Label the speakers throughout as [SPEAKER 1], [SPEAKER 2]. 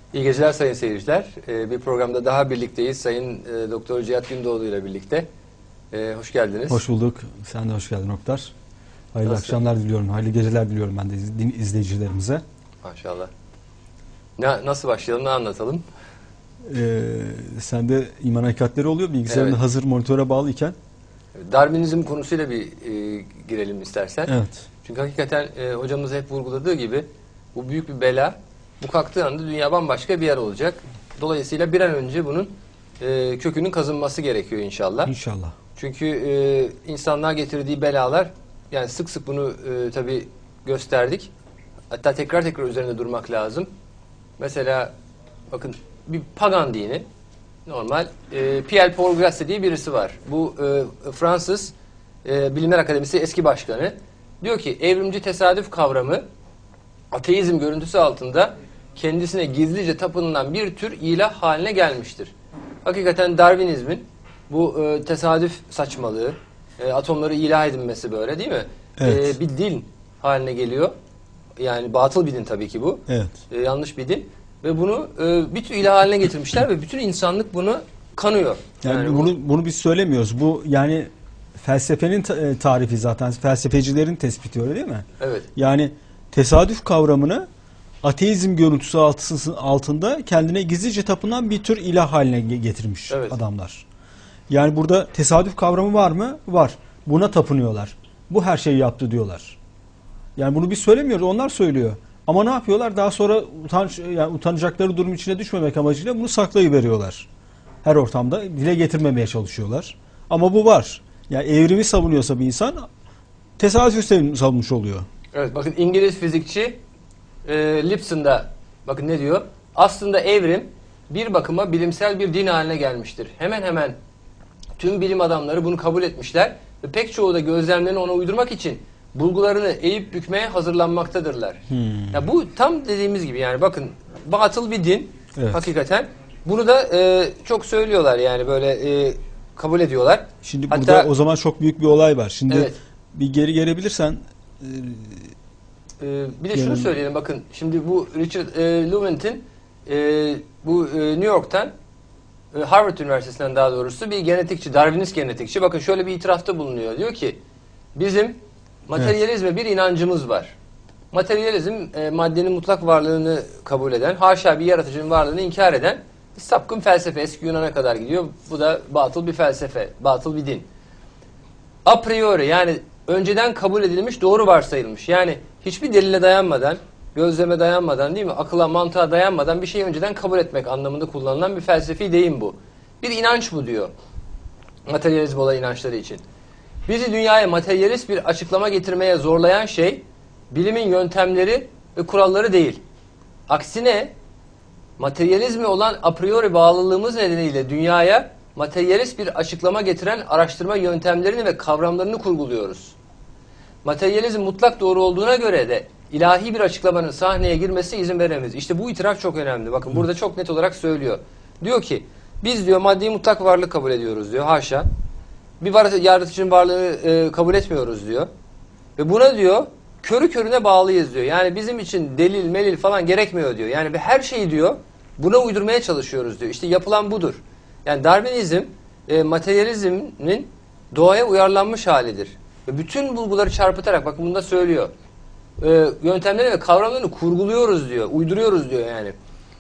[SPEAKER 1] İyi geceler sayın seyirciler. Bir programda daha birlikteyiz. Sayın Doktor Cihat Gündoğdu ile birlikte. Hoş geldiniz.
[SPEAKER 2] Hoş bulduk. Sen de hoş geldin Oktar. Hayırlı
[SPEAKER 1] Nasıl?
[SPEAKER 2] akşamlar diliyorum. Hayırlı geceler diliyorum ben de izleyicilerimize.
[SPEAKER 1] Maşallah. Nasıl başlayalım, ne anlatalım?
[SPEAKER 2] Sen de iman hakikatleri oluyor. Bilgisayarında
[SPEAKER 1] Evet.
[SPEAKER 2] hazır monitöre bağlı iken.
[SPEAKER 1] Darwinizm konusuyla bir girelim istersen.
[SPEAKER 2] Evet.
[SPEAKER 1] Çünkü hakikaten hocamız hep vurguladığı gibi bu büyük bir bela. Bu kalktığı anda dünya bambaşka bir yer olacak. Dolayısıyla bir an önce bunun kökünün kazınması gerekiyor inşallah.
[SPEAKER 2] İnşallah.
[SPEAKER 1] Çünkü insanlığa getirdiği belalar, yani sık sık bunu tabii gösterdik. Hatta tekrar tekrar üzerinde durmak lazım. Mesela bakın, bir pagan dini, normal Pierre Paul Grasse diye birisi var. Bu Fransız Bilimler Akademisi eski başkanı. Diyor ki evrimci tesadüf kavramı ateizm görüntüsü altında kendisine gizlice tapınılan bir tür ilah haline gelmiştir. Hakikaten Darwinizmin bu tesadüf saçmalığı, atomları ilah edinmesi, böyle değil mi?
[SPEAKER 2] Evet.
[SPEAKER 1] Bir din haline geliyor. Yani batıl bir din tabii ki bu.
[SPEAKER 2] Evet.
[SPEAKER 1] Yanlış bir din. Ve bunu bir tür ilah haline getirmişler ve bütün insanlık bunu kanıyor.
[SPEAKER 2] Yani bunu biz söylemiyoruz. Bu yani felsefenin tarifi zaten. Felsefecilerin tespiti, öyle değil mi?
[SPEAKER 1] Evet.
[SPEAKER 2] Yani tesadüf kavramını ateizm görüntüsü altında kendine gizlice tapınan bir tür ilah haline getirmiş
[SPEAKER 1] Evet.
[SPEAKER 2] adamlar. Yani burada tesadüf kavramı var mı? Var. Buna tapınıyorlar. Bu her şeyi yaptı diyorlar. Yani bunu biz söylemiyoruz, onlar söylüyor. Ama ne yapıyorlar? Daha sonra utanacakları durum içine düşmemek amacıyla bunu saklayıveriyorlar. Her ortamda dile getirmemeye çalışıyorlar. Ama bu var. Yani evrimi savunuyorsa bir insan tesadüf savunmuş oluyor.
[SPEAKER 1] Evet, bakın İngiliz fizikçi Lipson da bakın ne diyor? Aslında evrim bir bakıma bilimsel bir din haline gelmiştir. Hemen hemen tüm bilim adamları bunu kabul etmişler ve pek çoğu da gözlemlerini ona uydurmak için bulgularını eğip bükmeye hazırlanmaktadırlar. Ya bu tam dediğimiz gibi, yani bakın, batıl bir din,
[SPEAKER 2] Evet.
[SPEAKER 1] hakikaten. Bunu da çok söylüyorlar, yani böyle kabul ediyorlar.
[SPEAKER 2] Şimdi
[SPEAKER 1] Hatta,
[SPEAKER 2] burada o zaman çok büyük bir olay var. Şimdi
[SPEAKER 1] evet,
[SPEAKER 2] bir geri gelebilirsen
[SPEAKER 1] bir de şunu söyleyelim, bakın şimdi bu Richard Lewontin bu New York'tan, Harvard Üniversitesi'nden daha doğrusu, bir genetikçi, Darwinist genetikçi. Bakın şöyle bir itirafta bulunuyor. Diyor ki bizim materyalizme bir inancımız var. Materyalizm maddenin mutlak varlığını kabul eden, haşa bir yaratıcının varlığını inkar eden bir sapkın felsefe. Eski Yunan'a kadar gidiyor. Bu da batıl bir felsefe, batıl bir din. A priori, yani önceden kabul edilmiş, doğru varsayılmış. Yani hiçbir delile dayanmadan, gözleme dayanmadan, değil mi? Akıla, mantığa dayanmadan bir şeyi önceden kabul etmek anlamında kullanılan bir felsefi deyim bu. Bir inanç bu, diyor. Materyalizm olan inançları için. Bizi dünyaya materyalist bir açıklama getirmeye zorlayan şey bilimin yöntemleri ve kuralları değil. Aksine materyalizme olan a priori bağlılığımız nedeniyle dünyaya materyalist bir açıklama getiren araştırma yöntemlerini ve kavramlarını kurguluyoruz. Materyalizm mutlak doğru olduğuna göre de ilahi bir açıklamanın sahneye girmesi izin veremeyiz. İşte bu itiraf çok önemli. Bakın burada çok net olarak söylüyor. Diyor ki biz, diyor, maddi mutlak varlık kabul ediyoruz, diyor. Haşa. Bir yaratıcının varlığını kabul etmiyoruz, diyor. Ve buna, diyor, körü körüne bağlıyız, diyor. Yani bizim için delil, melil falan gerekmiyor, diyor. Yani her şeyi, diyor, buna uydurmaya çalışıyoruz, diyor. İşte yapılan budur. Yani Darwinizm materyalizmin doğaya uyarlanmış halidir. Ve bütün bulguları çarpıtarak, bakın bunu da söylüyor, yöntemleri ve kavramlarını kurguluyoruz, diyor. Uyduruyoruz, diyor yani.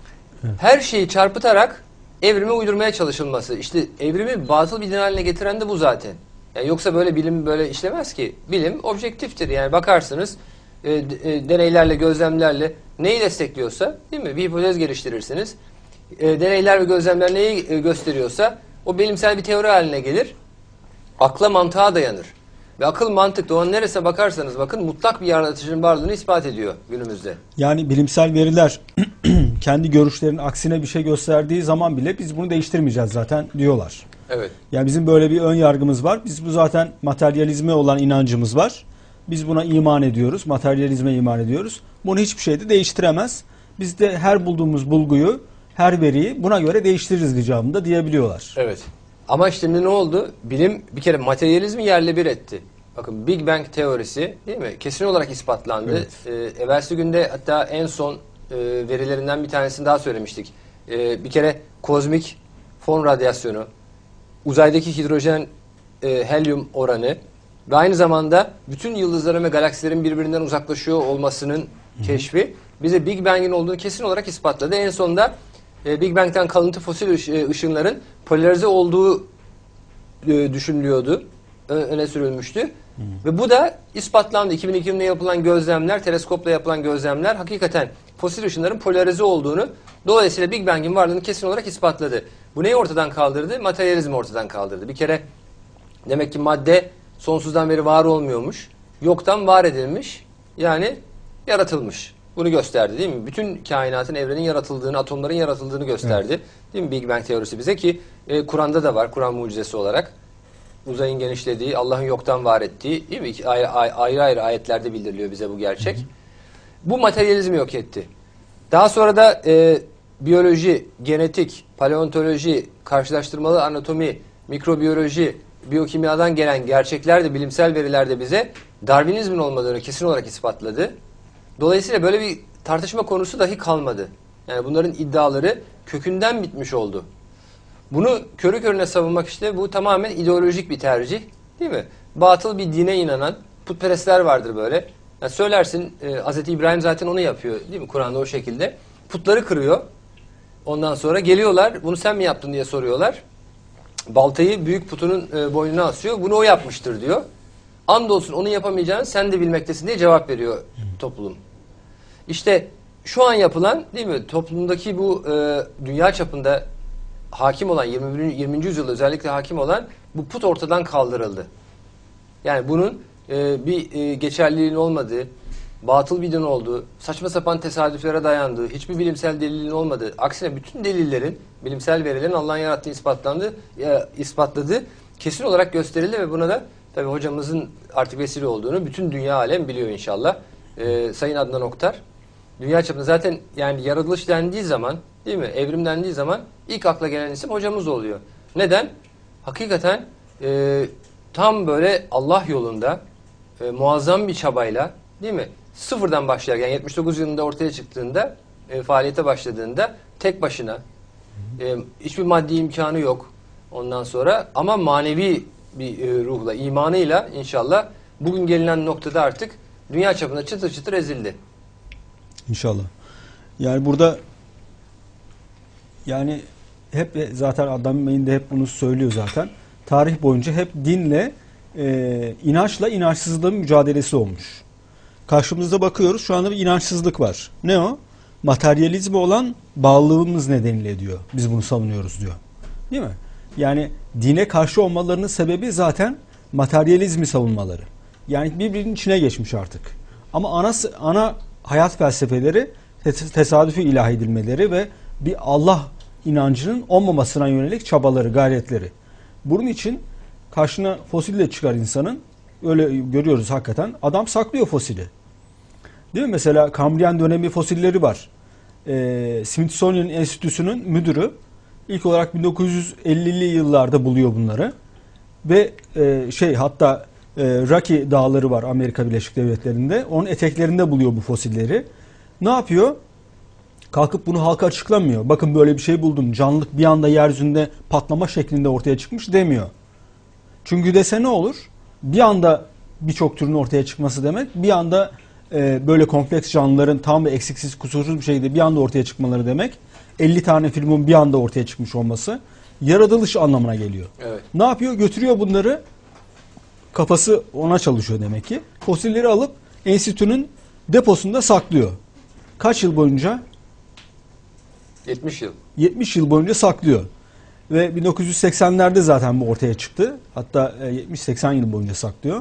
[SPEAKER 1] Her şeyi çarpıtarak evrime uydurmaya çalışılması. İşte evrimi batıl bir din haline getiren de bu zaten. Yani yoksa böyle bilim böyle işlemez ki. Bilim objektiftir. Yani bakarsınız deneylerle, gözlemlerle neyi destekliyorsa, değil mi? Bir hipotez geliştirirsiniz. Deneyler ve gözlemler neyi gösteriyorsa o bilimsel bir teori haline gelir. Akla, mantığa dayanır. Ve akıl, mantık, doğanın neresine bakarsanız bakın mutlak bir yaratıcının varlığını ispat ediyor günümüzde.
[SPEAKER 2] yani bilimsel veriler kendi görüşlerinin aksine bir şey gösterdiği zaman bile biz bunu değiştirmeyeceğiz zaten diyorlar.
[SPEAKER 1] Evet.
[SPEAKER 2] Yani bizim böyle bir ön yargımız var. Biz bu zaten materyalizme olan inancımız var. Biz buna iman ediyoruz. Materyalizme iman ediyoruz. Bunu hiçbir şey de değiştiremez. Biz de her bulduğumuz bulguyu, her veriyi buna göre değiştiririz icabında diyebiliyorlar.
[SPEAKER 1] Evet. Ama şimdi ne oldu? Bilim bir kere materyalizmi yerle bir etti. Bakın Big Bang teorisi, değil mi? Kesin olarak ispatlandı.
[SPEAKER 2] Evet.
[SPEAKER 1] Evvelsi günde hatta en son verilerinden bir tanesini daha söylemiştik. Bir kere kozmik fon radyasyonu, uzaydaki hidrojen helyum oranı ve aynı zamanda bütün yıldızların ve galaksilerin birbirinden uzaklaşıyor olmasının keşfi bize Big Bang'in olduğunu kesin olarak ispatladı. En sonunda Big Bang'den kalıntı fosil ışınların polarize olduğu düşünülüyordu. Öne sürülmüştü. Ve bu da ispatlandı. 2002'de yapılan gözlemler, teleskopla yapılan gözlemler hakikaten fosil ışınların polarize olduğunu, dolayısıyla Big Bang'in varlığını kesin olarak ispatladı. Bu neyi ortadan kaldırdı? Materyalizmi ortadan kaldırdı. Bir kere demek ki madde sonsuzdan beri var olmuyormuş. Yoktan var edilmiş. Yani yaratılmış. Bunu gösterdi değil mi? Bütün kainatın, evrenin yaratıldığını, atomların yaratıldığını gösterdi. Evet. Değil mi Big Bang teorisi bize ki Kur'an'da da var. Kur'an mucizesi olarak. Uzayın genişlediği, Allah'ın yoktan var ettiği, değil mi? Ayrı ayrı ayetlerde bildiriliyor bize bu gerçek. Hı hı. Bu materyalizmi yok etti. Daha sonra da biyoloji, genetik, paleontoloji, karşılaştırmalı anatomi, mikrobiyoloji, biyokimyadan gelen gerçekler de, bilimsel veriler de bize Darwinizmin olmadığını kesin olarak ispatladı. Dolayısıyla böyle bir tartışma konusu dahi kalmadı. Yani bunların iddiaları kökünden bitmiş oldu. Bunu körü körüne savunmak işte bu tamamen ideolojik bir tercih, değil mi? Batıl bir dine inanan putperestler vardır böyle. Yani söylersin Hz. İbrahim zaten onu yapıyor, değil mi? Kur'an'da o şekilde. Putları kırıyor. Ondan sonra geliyorlar, bunu sen mi yaptın diye soruyorlar. Baltayı büyük putunun boynuna asıyor. Bunu o yapmıştır diyor. Andolsun onun yapamayacağını sen de bilmektesin diye cevap veriyor toplum. İşte şu an yapılan, değil mi? Toplumdaki bu dünya çapında hakim olan 20. yüzyılda özellikle hakim olan bu put ortadan kaldırıldı. Yani bunun bir geçerliliğin olmadığı, batıl bir din olduğu, saçma sapan tesadüflere dayandığı, hiçbir bilimsel delilin olmadığı, aksine bütün delillerin, bilimsel verilerin Allah'ın yarattığı ispatladığı kesin olarak gösterildi ve buna da tabii hocamızın artık vesile olduğunu bütün dünya alem biliyor inşallah. Sayın Adnan Oktar. Dünya çapında zaten yani yaratılış dendiği zaman, değil mi? Evrim dendiği zaman ilk akla gelen isim hocamız oluyor. Neden? Hakikaten tam böyle Allah yolunda muazzam bir çabayla, değil mi? Sıfırdan başlarken 79 yılında ortaya çıktığında, faaliyete başladığında tek başına hiçbir maddi imkanı yok ondan sonra ama manevi bir ruhla, imanıyla inşallah bugün gelinen noktada artık dünya çapında çıtır çıtır ezildi.
[SPEAKER 2] İnşallah. Yani burada yani hep zaten Adnan Bey'in de hep bunu söylüyor zaten. Tarih boyunca hep dinle, inançla inançsızlığın mücadelesi olmuş. Karşımızda bakıyoruz şu anda bir inançsızlık var. Ne o? Materyalizme olan bağlılığımız nedeniyle diyor. Biz bunu savunuyoruz diyor. Değil mi? Yani dine karşı olmalarının sebebi zaten materyalizmi savunmaları. Yani birbirinin içine geçmiş artık. Ama ana hayat felsefeleri tesadüfi ilahi edilmeleri ve bir Allah inancının olmamasına yönelik çabaları, gayretleri. Bunun için karşına fosille çıkar insanın. Öyle görüyoruz hakikaten. Adam saklıyor fosili. Değil mi? Mesela Kambriyen dönemi fosilleri var. Smithsonian Enstitüsü'nün müdürü ilk olarak 1950'li yıllarda buluyor bunları. Ve hatta Rocky Dağları var Amerika Birleşik Devletleri'nde. Onun eteklerinde buluyor bu fosilleri. Ne yapıyor? Kalkıp bunu halka açıklamıyor. Bakın böyle bir şey buldum. Canlılık bir anda yeryüzünde patlama şeklinde ortaya çıkmış demiyor. Çünkü dese ne olur? Bir anda birçok türün ortaya çıkması demek. Bir anda böyle kompleks canlıların tam ve eksiksiz, kusursuz bir şekilde bir anda ortaya çıkmaları demek. 50 tane filmin bir anda ortaya çıkmış olması yaratılış anlamına geliyor. Evet. Ne yapıyor? Götürüyor bunları. Kafası ona çalışıyor demek ki. Fosilleri alıp enstitünün deposunda saklıyor. Kaç yıl boyunca?
[SPEAKER 1] 70 yıl.
[SPEAKER 2] 70 yıl boyunca saklıyor. Ve 1980'lerde zaten bu ortaya çıktı. Hatta 70-80 yıl boyunca saklıyor.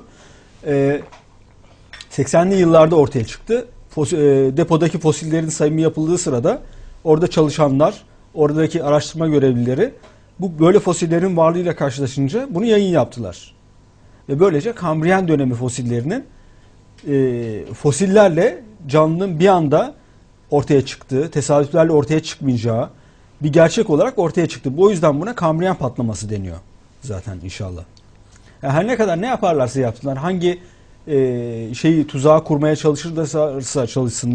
[SPEAKER 2] 80'li yıllarda ortaya çıktı. Depodaki fosillerin sayımı yapıldığı sırada orada çalışanlar, oradaki araştırma görevlileri bu böyle fosillerin varlığıyla karşılaşınca bunu yayın yaptılar. Ve böylece Kambriyen dönemi fosillerinin fosillerle canlının bir anda ortaya çıktığı, tesadüflerle ortaya çıkmayacağı bir gerçek olarak ortaya çıktı. Bu yüzden buna Kambriyen patlaması deniyor zaten inşallah. Yani her ne kadar ne yaparlarsa yapsınlar, hangi tuzağı kurmaya çalışırlarsa çalışsınlar,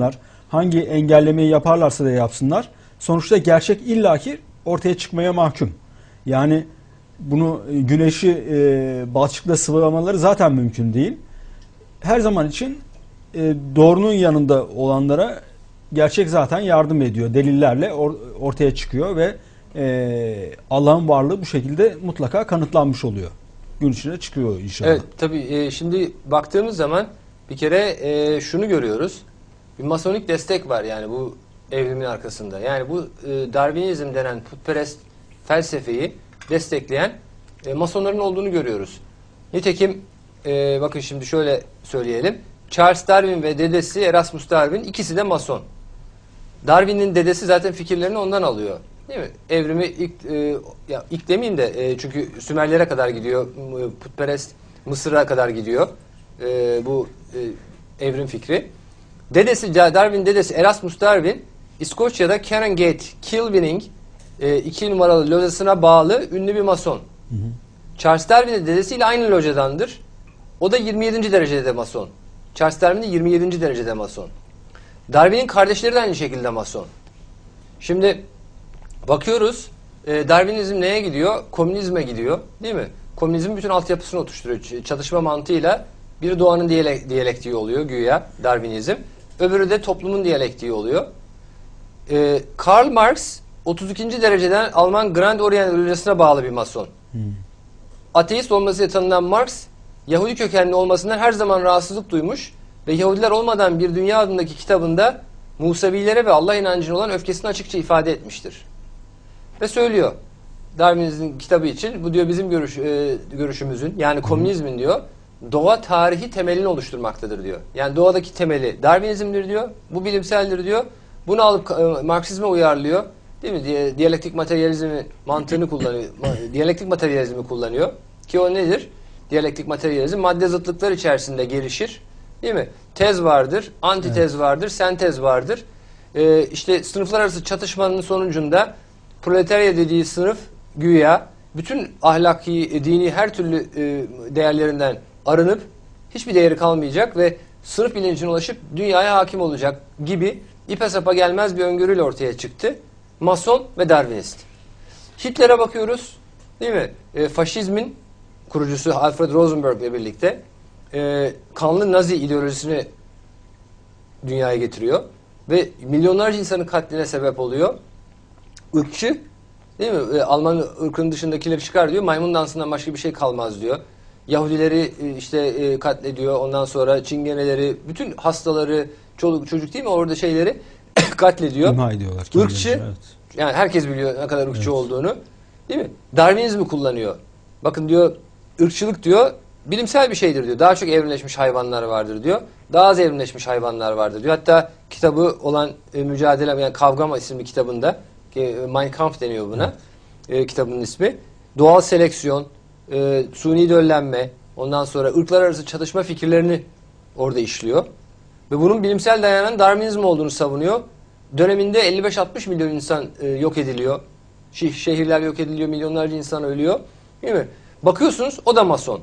[SPEAKER 2] hangi engellemeyi yaparlarsa da yapsınlar, sonuçta gerçek illaki ortaya çıkmaya mahkum. Yani bunu güneşi balçıkla sıvılamaları zaten mümkün değil. Her zaman için doğrunun yanında olanlara gerçek zaten yardım ediyor. Delillerle ortaya çıkıyor ve Allah'ın varlığı bu şekilde mutlaka kanıtlanmış oluyor. Gün içine çıkıyor inşallah.
[SPEAKER 1] Evet, tabii şimdi baktığımız zaman bir kere şunu görüyoruz. Bir masonik destek var yani bu evrimin arkasında. Yani bu Darwinizm denen putperest felsefeyi destekleyen masonların olduğunu görüyoruz. Nitekim bakın şimdi şöyle söyleyelim. Charles Darwin ve dedesi Erasmus Darwin ikisi de mason. Darwin'in dedesi zaten fikirlerini ondan alıyor. Değil mi? Evrimi ilk demeyeyim de çünkü Sümerlere kadar gidiyor. Putperest Mısır'a kadar gidiyor. Bu evrim fikri. Darwin dedesi Erasmus Darwin İskoçya'da Canongate Kilwinning 2 numaralı locasına bağlı ünlü bir mason. Hı hı. Charles Darwin'in dedesiyle aynı locadandır. O da 27. derecede mason. Charles Darwin de 27. derecede mason. Darwin'in kardeşleri de aynı şekilde mason. Şimdi bakıyoruz Darwinizm neye gidiyor? Komünizme gidiyor. Değil mi? Komünizm bütün altyapısını oluşturuyor. Çatışma mantığıyla biri doğanın diyalektiği oluyor güya Darwinizm. Öbürü de toplumun diyalektiği oluyor. Karl Marx 32. dereceden Alman Grand Orient Locası'na bağlı bir mason. Ateist olmasıyla tanınan Marx, Yahudi kökenli olmasından her zaman rahatsızlık duymuş ve Yahudiler olmadan bir dünya adındaki kitabında Musevilere ve Allah inancına olan öfkesini açıkça ifade etmiştir. Ve söylüyor, Darwin'in kitabı için, bu diyor bizim görüşümüzün, yani komünizmin diyor, doğa tarihi temelini oluşturmaktadır diyor. Yani doğadaki temeli Darwinizm'dir diyor, bu bilimseldir diyor. Bunu alıp Marksizme uyarlıyor. Değil mi? Diyalektik materyalizmi mantığını kullanıyor. Diyalektik materyalizmi kullanıyor. Ki o nedir? Diyalektik materyalizm madde zıtlıklar içerisinde gelişir. Değil mi? Tez vardır, antitez vardır, sentez vardır. İşte sınıflar arası çatışmanın sonucunda proletarya dediği sınıf güya bütün ahlaki, dini her türlü değerlerinden arınıp hiçbir değeri kalmayacak ve sınıf bilincine ulaşıp dünyaya hakim olacak gibi ipe sapa gelmez bir öngörüyle ortaya çıktı. Mason ve Darwinist. Hitler'e bakıyoruz. Değil mi? Faşizmin kurucusu Alfred Rosenberg ile birlikte kanlı Nazi ideolojisini dünyaya getiriyor. Ve milyonlarca insanın katline sebep oluyor. Irkçı, değil mi? Alman ırkının dışındakileri çıkar diyor. Maymun dansından başka bir şey kalmaz diyor. Yahudileri işte katlediyor. Ondan sonra Çingeneleri, bütün hastaları, çoluk çocuk değil mi? Orada şeyleri katlediyor.
[SPEAKER 2] İmha ediyorlar.
[SPEAKER 1] Irkçı,
[SPEAKER 2] evet.
[SPEAKER 1] Yani herkes biliyor ne kadar ırkçı olduğunu. Değil mi? Darwinizmi kullanıyor. Bakın diyor, ırkçılık diyor, bilimsel bir şeydir diyor. Daha çok evrimleşmiş hayvanlar vardır diyor. Daha az evrimleşmiş hayvanlar vardır diyor. Hatta kitabı olan Mücadele, yani Kavgam isimli kitabında, Mein Kampf deniyor buna, kitabının ismi. Doğal seleksiyon, suni döllenme, ondan sonra ırklar arası çatışma fikirlerini orada işliyor. Ve bunun bilimsel dayanan Darwinizm olduğunu savunuyor. Döneminde 55-60 milyon insan yok ediliyor. Şehirler yok ediliyor, milyonlarca insan ölüyor. Değil mi? Bakıyorsunuz o da mason.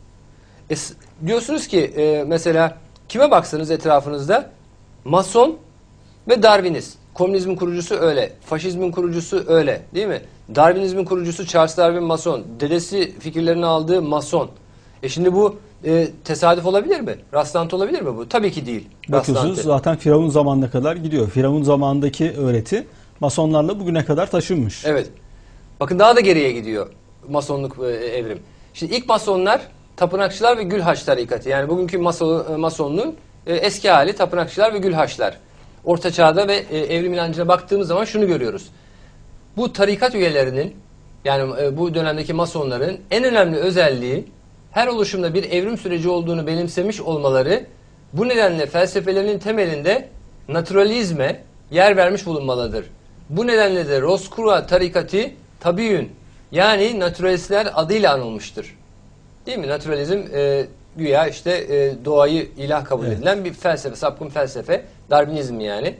[SPEAKER 1] Diyorsunuz ki mesela kime baksanız etrafınızda mason ve Darwinist. Komünizmin kurucusu öyle. Faşizmin kurucusu öyle. Değil mi? Darwinizmin kurucusu Charles Darwin mason. Dedesi fikirlerini aldığı mason. Şimdi bu tesadüf olabilir mi? Rastlantı olabilir mi bu? Tabii ki değil.
[SPEAKER 2] Bakıyorsunuz
[SPEAKER 1] rastlantı.
[SPEAKER 2] Zaten Firavun zamanına kadar gidiyor. Firavun zamanındaki öğreti masonlarla bugüne kadar taşınmış.
[SPEAKER 1] Evet. Bakın daha da geriye gidiyor masonluk evrim. Şimdi ilk masonlar tapınakçılar ve Gülhaç tarikatı. Yani bugünkü masonluğun eski hali tapınakçılar ve Gülhaçlar. Orta Çağ'da ve evrim inancına baktığımız zaman şunu görüyoruz. Bu tarikat üyelerinin, yani bu dönemdeki masonların en önemli özelliği her oluşumda bir evrim süreci olduğunu benimsemiş olmaları, bu nedenle felsefelerinin temelinde naturalizme yer vermiş bulunmalıdır. Bu nedenle de Roscroix tarikatı tabiün, yani naturalistler adıyla anılmıştır. Değil mi? Naturalizm güya işte doğayı ilah kabul edilen bir felsefe, sapkın felsefe, Darwinizm yani.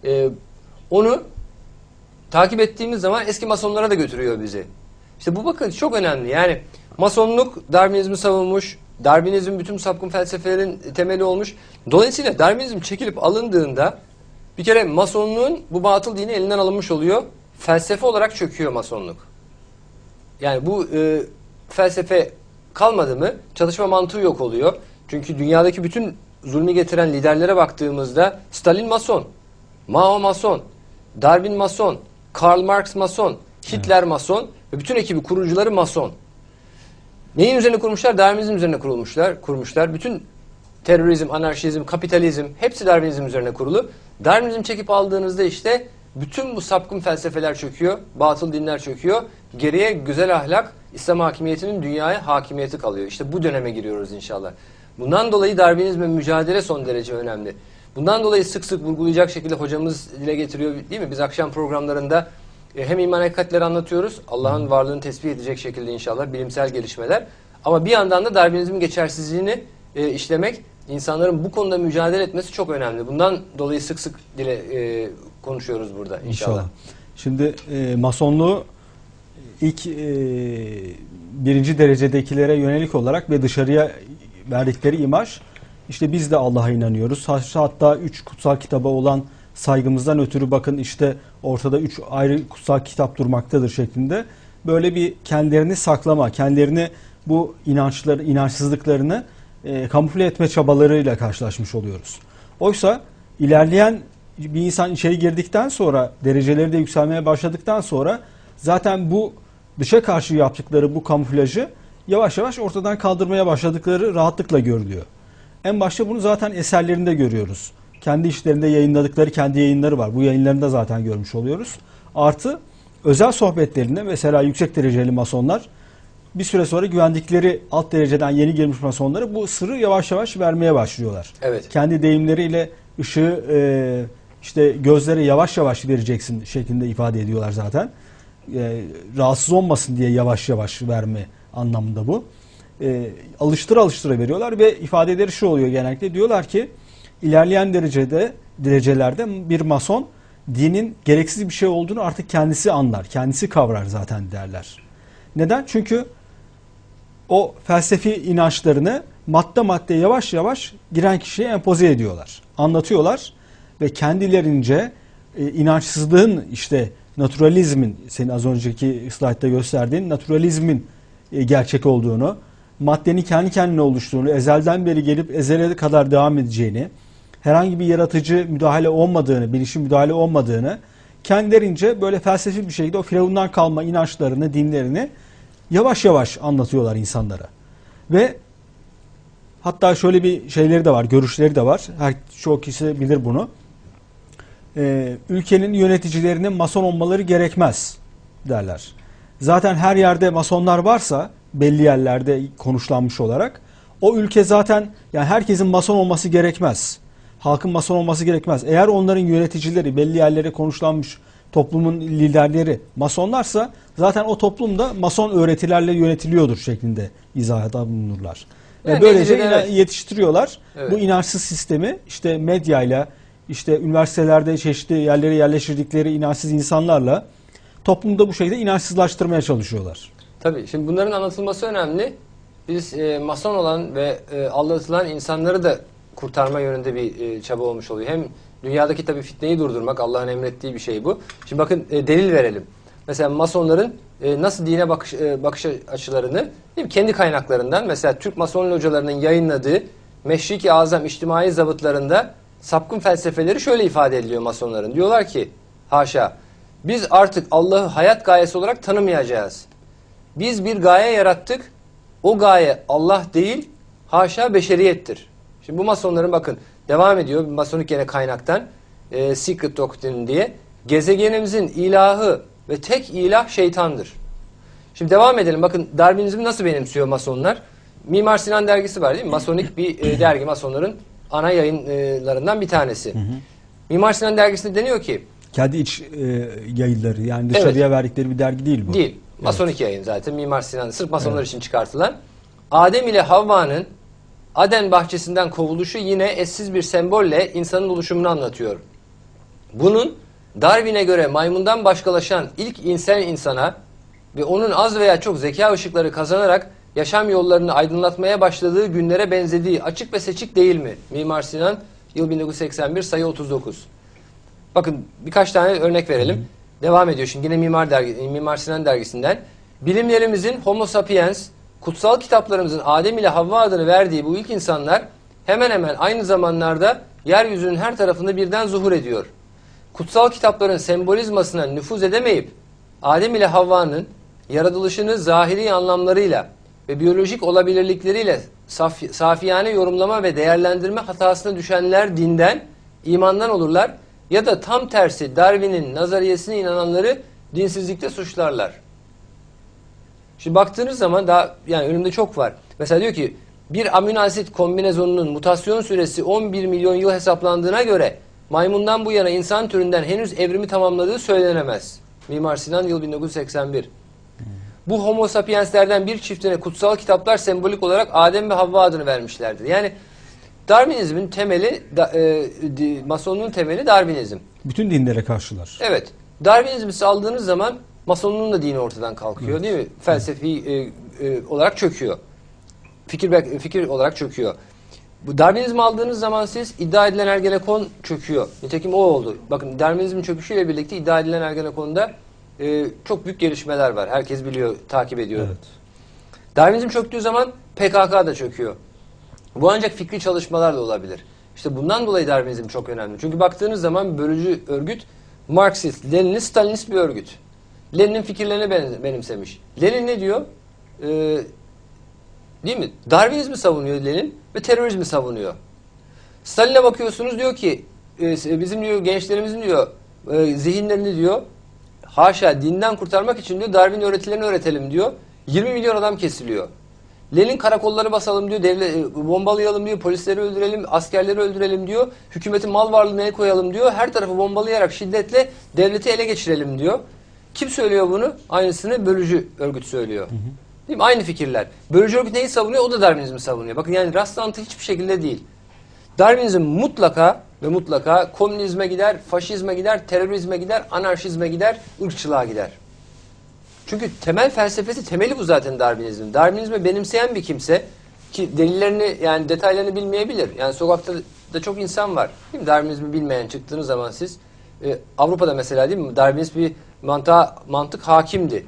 [SPEAKER 1] Onu takip ettiğimiz zaman eski masonlara da götürüyor bizi. İşte bu bakın çok önemli. Yani masonluk Darwinizmi savunmuş, Darwinizm bütün sapkın felsefelerin temeli olmuş. Dolayısıyla Darwinizm çekilip alındığında Bir kere masonluğun bu batıl dini elinden alınmış oluyor. Felsefe olarak çöküyor masonluk. Yani bu felsefe kalmadı mı çalışma mantığı yok oluyor. Çünkü dünyadaki bütün zulmü getiren liderlere baktığımızda Stalin mason, Mao mason, Darwin mason, Karl Marx mason, Hitler mason ve bütün ekibi kurucuları mason. Neyin üzerine kurmuşlar? Darwinizm üzerine kurmuşlar. Bütün terörizm, anarşizm, kapitalizm hepsi Darwinizm üzerine kurulu. Darwinizm çekip aldığınızda işte bütün bu sapkın felsefeler çöküyor, batıl dinler çöküyor. Geriye güzel ahlak, İslam hakimiyetinin dünyaya hakimiyeti kalıyor. İşte bu döneme giriyoruz inşallah. Bundan dolayı Darwinizmle mücadele son derece önemli. Bundan dolayı sık sık vurgulayacak şekilde hocamız dile getiriyor değil mi? Biz akşam programlarında hem iman hakikatleri anlatıyoruz, Allah'ın varlığını tespit edecek şekilde inşallah bilimsel gelişmeler. Ama bir yandan da Darwinizmin geçersizliğini işlemek, insanların bu konuda mücadele etmesi çok önemli. Bundan dolayı sık sık konuşuyoruz burada inşallah.
[SPEAKER 2] Şimdi masonluğu ilk birinci derecedekilere yönelik olarak ve dışarıya verdikleri imaj, işte biz de Allah'a inanıyoruz. Hatta 3 kutsal kitaba olan saygımızdan ötürü bakın işte ortada 3 ayrı kutsal kitap durmaktadır şeklinde böyle bir kendilerini saklama, kendilerini bu inançsızlıklarını kamufle etme çabalarıyla karşılaşmış oluyoruz. Oysa ilerleyen bir insan içeri girdikten sonra, dereceleri de yükselmeye başladıktan sonra zaten bu dışa karşı yaptıkları bu kamuflajı yavaş yavaş ortadan kaldırmaya başladıkları rahatlıkla görülüyor. En başta bunu zaten eserlerinde görüyoruz. Kendi işlerinde yayınladıkları kendi yayınları var. Bu yayınlarında zaten görmüş oluyoruz. Artı özel sohbetlerinde mesela yüksek dereceli masonlar bir süre sonra güvendikleri alt dereceden yeni girmiş masonları bu sırrı yavaş yavaş vermeye başlıyorlar.
[SPEAKER 1] Evet.
[SPEAKER 2] Kendi deyimleriyle ışığı işte gözlere yavaş yavaş vereceksin şeklinde ifade ediyorlar zaten. Rahatsız olmasın diye yavaş yavaş verme anlamında bu. Alıştıra veriyorlar ve ifadeleri şu oluyor genellikle. Diyorlar ki ilerleyen derecelerde bir mason dinin gereksiz bir şey olduğunu artık kendisi anlar, kendisi kavrar zaten derler. Neden? Çünkü o felsefi inançlarını madde yavaş yavaş giren kişiye empoze ediyorlar. Anlatıyorlar ve kendilerince inançsızlığın işte naturalizmin, senin az önceki slaytta gösterdiğin naturalizmin gerçek olduğunu, maddenin kendi kendine oluştuğunu, ezelden beri gelip ezele kadar devam edeceğini, herhangi bir yaratıcı müdahale olmadığını, bilişim müdahale olmadığını, kendilerince böyle felsefi bir şekilde o firavundan kalma inançlarını, dinlerini yavaş yavaş anlatıyorlar insanlara. Ve hatta şöyle bir şeyleri de var, görüşleri de var. Çoğu kişi bilir bunu. Ülkenin yöneticilerinin mason olmaları gerekmez derler. Zaten her yerde masonlar varsa belli yerlerde konuşlanmış olarak o ülke zaten yani herkesin mason olması gerekmez. Halkın mason olması gerekmez. Eğer onların yöneticileri belli yerlere konuşlanmış toplumun liderleri masonlarsa zaten o toplumda mason öğretilerle yönetiliyordur şeklinde izahatta bulunurlar.
[SPEAKER 1] Yani
[SPEAKER 2] böylece
[SPEAKER 1] evet.
[SPEAKER 2] yetiştiriyorlar.
[SPEAKER 1] Evet.
[SPEAKER 2] Bu inançsız sistemi işte medyayla, işte üniversitelerde çeşitli yerlere yerleştirdikleri inançsız insanlarla toplumda bu şekilde inançsızlaştırmaya çalışıyorlar.
[SPEAKER 1] Tabii. Şimdi bunların anlatılması önemli. Biz mason olan ve aldatılan insanları da kurtarma yönünde bir çaba olmuş oluyor. Hem dünyadaki tabii fitneyi durdurmak, Allah'ın emrettiği bir şey bu. Şimdi bakın delil verelim. Mesela masonların nasıl dine bakış açılarını değil mi? Kendi kaynaklarından mesela Türk Mason hocalarının yayınladığı Meşrik-i Azam İçtimai Zabıtlarında sapkın felsefeleri şöyle ifade ediliyor masonların. Diyorlar ki haşa biz artık Allah'ı hayat gayesi olarak tanımayacağız. Biz bir gaye yarattık. O gaye Allah değil haşa beşeriyettir. Şimdi bu masonların bakın devam ediyor masonik gene kaynaktan Secret Doctrine diye gezegenimizin ilahı ve tek ilah şeytandır. Şimdi devam edelim. Bakın Darwinizmi nasıl benimsiyor masonlar? Mimar Sinan dergisi var değil mi? Masonik bir dergi, masonların ana yayınlarından bir tanesi. Mimar Sinan dergisinde deniyor ki
[SPEAKER 2] kendi iç yayınları yani dışarıya verdikleri bir dergi değil bu.
[SPEAKER 1] Değil. Masonik yayın zaten. Mimar Sinan sırf masonlar için çıkartılan. Adem ile Havva'nın Aden bahçesinden kovuluşu yine eşsiz bir sembolle insanın oluşumunu anlatıyor. Bunun Darwin'e göre maymundan başkalaşan ilk insana ve onun az veya çok zeka ışıkları kazanarak yaşam yollarını aydınlatmaya başladığı günlere benzediği açık ve seçik değil mi? Mimar Sinan, yıl 1981, sayı 39. Bakın birkaç tane örnek verelim. Devam ediyor şimdi yine Mimar Sinan dergisinden. Bilimlerimizin Homo sapiens, kutsal kitaplarımızın Adem ile Havva adını verdiği bu ilk insanlar hemen hemen aynı zamanlarda yeryüzünün her tarafında birden zuhur ediyor. Kutsal kitapların sembolizmasına nüfuz edemeyip Adem ile Havva'nın yaratılışını zahiri anlamlarıyla ve biyolojik olabilirlikleriyle safiyane yorumlama ve değerlendirme hatasına düşenler dinden, imandan olurlar ya da tam tersi Darwin'in nazariyesine inananları dinsizlikte suçlarlar. Şimdi baktığınız zaman daha yani önümde çok var. Mesela diyor ki bir amino asit kombinezonunun mutasyon süresi 11 milyon yıl hesaplandığına göre maymundan bu yana insan türünden henüz evrimi tamamladığı söylenemez. Mimar Sinan yıl 1981. Bu Homo sapienslerden bir çiftine kutsal kitaplar sembolik olarak Adem ve Havva adını vermişlerdir. Yani Darwinizmin temeli, Masonluğun temeli Darwinizm.
[SPEAKER 2] Bütün dinlere karşılar.
[SPEAKER 1] Evet. Darwinizmi aldığınız zaman Masonluğun da dini ortadan kalkıyor,
[SPEAKER 2] evet,
[SPEAKER 1] değil mi? Felsefi olarak çöküyor. Fikir olarak çöküyor. Bu Darwinizmi aldığınız zaman siz iddia edilen Ergenekon çöküyor. Nitekim o oldu. Bakın Darwinizmin çöküşüyle birlikte iddia edilen Ergenekon'da çok büyük gelişmeler var. Herkes biliyor, takip ediyor.
[SPEAKER 2] Evet.
[SPEAKER 1] Darwinizm çöktüğü zaman PKK da çöküyor. Bu ancak fikri çalışmalar da olabilir. İşte bundan dolayı Darwinizm çok önemli. Çünkü baktığınız zaman bölücü örgüt Marksist, Leninist, Stalinist bir örgüt. Lenin'in fikirlerini benimsemiş. Lenin ne diyor? Değil mi? Darwinizmi savunuyor Lenin ve terörizmi savunuyor. Stalin'e bakıyorsunuz diyor ki bizim diyor gençlerimizin diyor zihinlerini diyor haşa dinden kurtarmak için diyor Darwin öğretilerini öğretelim diyor. 20 milyon adam kesiliyor. Lenin karakolları basalım diyor, bombalayalım diyor, polisleri öldürelim, askerleri öldürelim diyor, hükümetin mal varlığına el koyalım diyor, her tarafı bombalayarak şiddetle devleti ele geçirelim diyor. Kim söylüyor bunu? Aynısını bölücü örgüt söylüyor. Hı hı. Değil mi? Aynı fikirler. Bölücü örgüt neyi savunuyor? O da Darwinizmi savunuyor. Bakın yani rastlantı hiçbir şekilde değil. Darwinizm mutlaka ve mutlaka komünizme gider, faşizme gider, terörizme gider, anarşizme gider, ırkçılığa gider. Çünkü temel felsefesi, temeli bu zaten Darwinizm. Darwinizmi benimseyen bir kimse ki delillerini yani detaylarını bilmeyebilir. Yani sokakta da çok insan var. Değil mi? Darwinizmi bilmeyen çıktığınız zaman siz Avrupa'da mesela değil mi? Darwinist bir mantık hakimdi.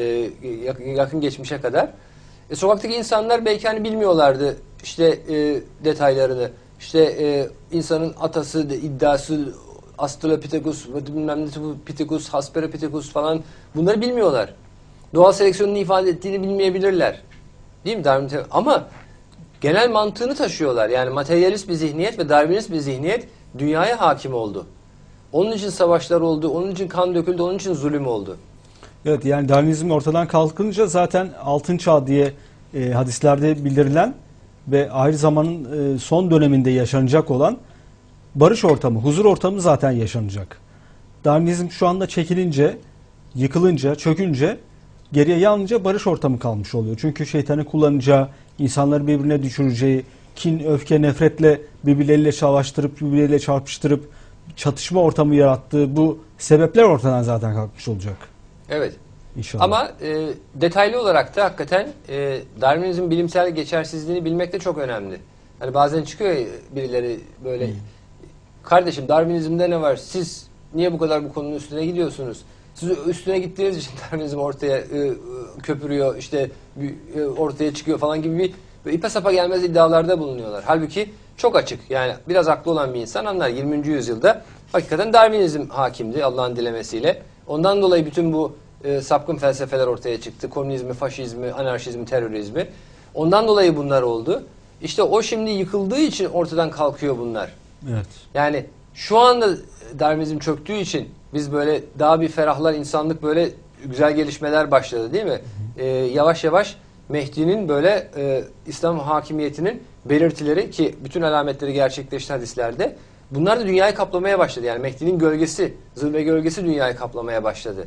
[SPEAKER 1] Yakın geçmişe kadar. Sokaktaki insanlar belki hani bilmiyorlardı işte detaylarını. İşte insanın atası iddiası Australopithecus, bilmem ne Pithecus, Hesperopithecus falan bunları bilmiyorlar. Doğal seleksiyonun ifade ettiğini bilmeyebilirler. Değil mi Darwin? Ama genel mantığını taşıyorlar. Yani materyalist bir zihniyet ve Darwinist bir zihniyet dünyaya hakim oldu. Onun için savaşlar oldu, onun için kan döküldü, onun için zulüm oldu.
[SPEAKER 2] Evet yani Darwinizm ortadan kalkınca zaten altın çağ diye hadislerde bildirilen ve ahir zamanın son döneminde yaşanacak olan barış ortamı, huzur ortamı zaten yaşanacak. Darwinizm şu anda çekilince, yıkılınca, çökünce geriye yalnızca barış ortamı kalmış oluyor. Çünkü şeytanı kullanacağı, insanları birbirine düşüreceği, kin, öfke, nefretle birbirleriyle savaştırıp, birbirleriyle çarpıştırıp çatışma ortamı yarattığı bu sebepler ortadan zaten kalkmış olacak.
[SPEAKER 1] Evet.
[SPEAKER 2] İnşallah.
[SPEAKER 1] Ama detaylı olarak da hakikaten Darwinizm bilimsel geçersizliğini bilmek de çok önemli. Hani bazen çıkıyor birileri böyle kardeşim Darwinizm'de ne var? Siz niye bu kadar bu konunun üstüne gidiyorsunuz? Siz üstüne gittiğiniz için Darwinizm ortaya köpürüyor, işte ortaya çıkıyor falan gibi bir ipe sapa gelmez iddialarda bulunuyorlar. Halbuki çok açık. Yani biraz aklı olan bir insan anlar. 20. yüzyılda hakikaten Darwinizm hakimdi Allah'ın dilemesiyle. Ondan dolayı bütün bu sapkın felsefeler ortaya çıktı. Komünizmi, faşizmi, anarşizmi, terörizmi. Ondan dolayı bunlar oldu. İşte o şimdi yıkıldığı için ortadan kalkıyor bunlar.
[SPEAKER 2] Evet.
[SPEAKER 1] Yani şu anda Darwinizm çöktüğü için biz böyle daha bir ferahlar, insanlık böyle güzel gelişmeler başladı değil mi? Yavaş yavaş Mehdi'nin böyle İslam hakimiyetinin belirtileri ki bütün alametleri gerçekleşti hadislerde. Bunlar da dünyayı kaplamaya başladı. Yani Mehdi'nin gölgesi, zirve gölgesi dünyayı kaplamaya başladı.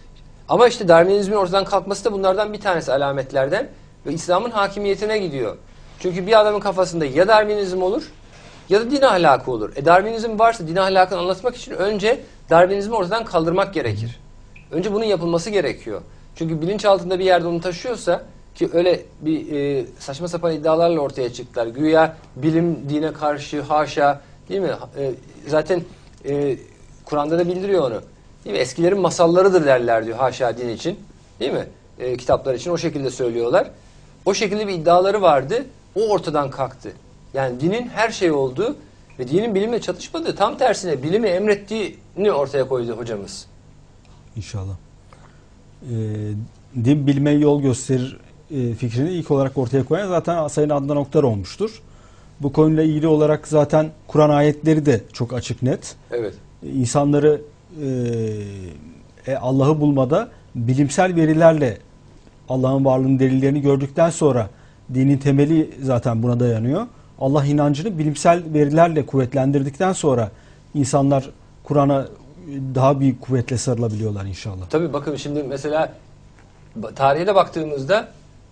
[SPEAKER 1] Ama işte Darwinizmin ortadan kalkması da bunlardan bir tanesi alametlerden ve İslam'ın hakimiyetine gidiyor. Çünkü bir adamın kafasında ya Darwinizm olur ya da din ahlakı olur. Darwinizm varsa din ahlakını anlatmak için önce Darwinizmi ortadan kaldırmak gerekir. Önce bunun yapılması gerekiyor. Çünkü bilinçaltında bir yerde onu taşıyorsa ki öyle bir saçma sapan iddialarla ortaya çıktılar. Güya bilim dine karşı haşa değil mi? Zaten Kur'an'da da bildiriyor onu. Değil mi? Eskilerin masallarıdır derler diyor haşa din için. Değil mi? Kitaplar için o şekilde söylüyorlar. O şekilde bir iddiaları vardı. O ortadan kalktı. Yani dinin her şey olduğu ve dinin bilimle çatışmadığı, tam tersine bilimi emrettiğini ortaya koydu hocamız.
[SPEAKER 2] İnşallah. Din bilmeye yol gösterir fikrini ilk olarak ortaya koyan zaten Sayın Adnan Oktar olmuştur. Bu konuyla ilgili olarak zaten Kur'an ayetleri de çok açık net.
[SPEAKER 1] Evet.
[SPEAKER 2] İnsanları Allah'ı bulmada bilimsel verilerle Allah'ın varlığının delillerini gördükten sonra dinin temeli zaten buna dayanıyor. Allah inancını bilimsel verilerle kuvvetlendirdikten sonra insanlar Kur'an'a daha büyük kuvvetle sarılabiliyorlar inşallah.
[SPEAKER 1] Tabii bakın şimdi mesela tarihe de baktığımızda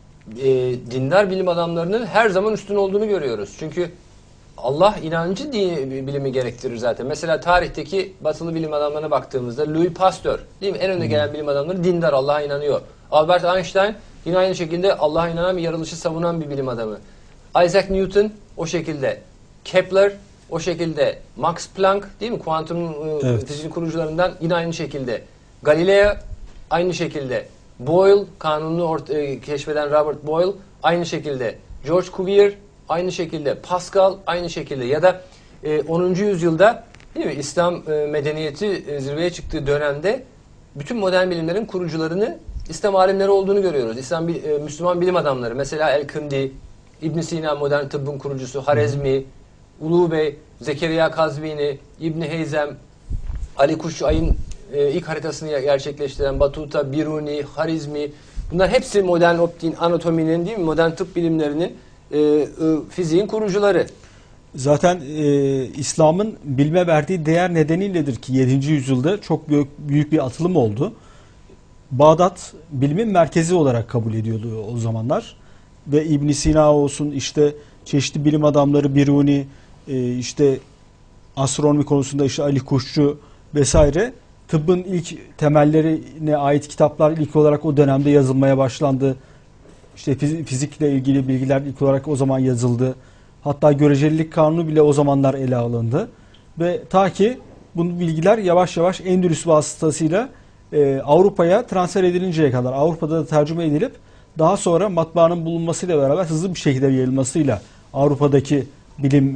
[SPEAKER 1] dindar bilim adamlarının her zaman üstün olduğunu görüyoruz. Çünkü Allah inancı bilimi gerektirir zaten. Mesela tarihteki batılı bilim adamlarına baktığımızda Louis Pasteur, değil mi? En önde gelen bilim adamları dindar, Allah'a inanıyor. Albert Einstein yine aynı şekilde Allah'a inanan bir yaratılışı savunan bir bilim adamı. Isaac Newton o şekilde. Kepler o şekilde. Max Planck, değil mi? Kuantum fiziğinin kurucularından yine aynı şekilde. Galileo aynı şekilde. Boyle, kanununu keşfeden Robert Boyle aynı şekilde. George Cuvier aynı şekilde. Pascal aynı şekilde. Ya da 10. yüzyılda, değil mi? İslam medeniyeti zirveye çıktığı dönemde bütün modern bilimlerin kurucularını İslam alimleri olduğunu görüyoruz. Müslüman bilim adamları. Mesela El-Kindi, İbn Sina modern tıbbın kurucusu, Harezmi, Ulu Bey, Zekeriya Kazvini, İbn Heyzem, Ali Kuşçu ayın ilk haritasını gerçekleştiren Batuta, Biruni, Harizmi, bunlar hepsi modern optiğin, anatominin, değil mi? Modern tıp bilimlerinin, fiziğin kurucuları.
[SPEAKER 2] Zaten İslam'ın bilme verdiği değer nedeniyledir ki 7. yüzyılda çok büyük bir atılım oldu. Bağdat bilimin merkezi olarak kabul ediyordu o zamanlar. Ve İbn Sina olsun, işte çeşitli bilim adamları, Biruni, işte astronomi konusunda işte Ali Kuşçu vesaire, tıbbın ilk temellerine ait kitaplar ilk olarak o dönemde yazılmaya başlandı. İşte fizikle ilgili bilgiler ilk olarak o zaman yazıldı. Hatta görecelilik kanunu bile o zamanlar ele alındı. Ve ta ki bu bilgiler yavaş yavaş Endülüs vasıtasıyla Avrupa'ya transfer edilinceye kadar, Avrupa'da da tercüme edilip daha sonra matbaanın bulunmasıyla beraber hızlı bir şekilde yayılmasıyla Avrupa'daki bilim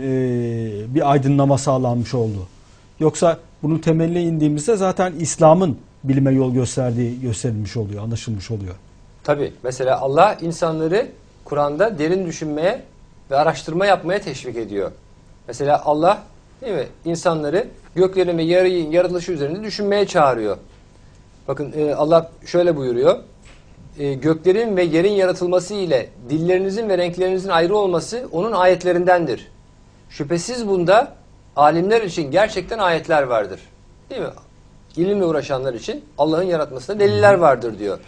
[SPEAKER 2] bir aydınlama sağlanmış oldu. Yoksa bunun temeline indiğimizde zaten İslam'ın bilime yol gösterilmiş oluyor, anlaşılmış oluyor.
[SPEAKER 1] Tabii. Mesela Allah insanları Kur'an'da derin düşünmeye ve araştırma yapmaya teşvik ediyor. Mesela Allah, değil mi, insanları göklerin ve yerin yaratılışı üzerinde düşünmeye çağırıyor. Bakın Allah şöyle buyuruyor. Göklerin ve yerin yaratılması ile dillerinizin ve renklerinizin ayrı olması onun ayetlerindendir. Şüphesiz bunda alimler için gerçekten ayetler vardır. Değil mi? İlimle uğraşanlar için Allah'ın yaratmasında deliller vardır diyor.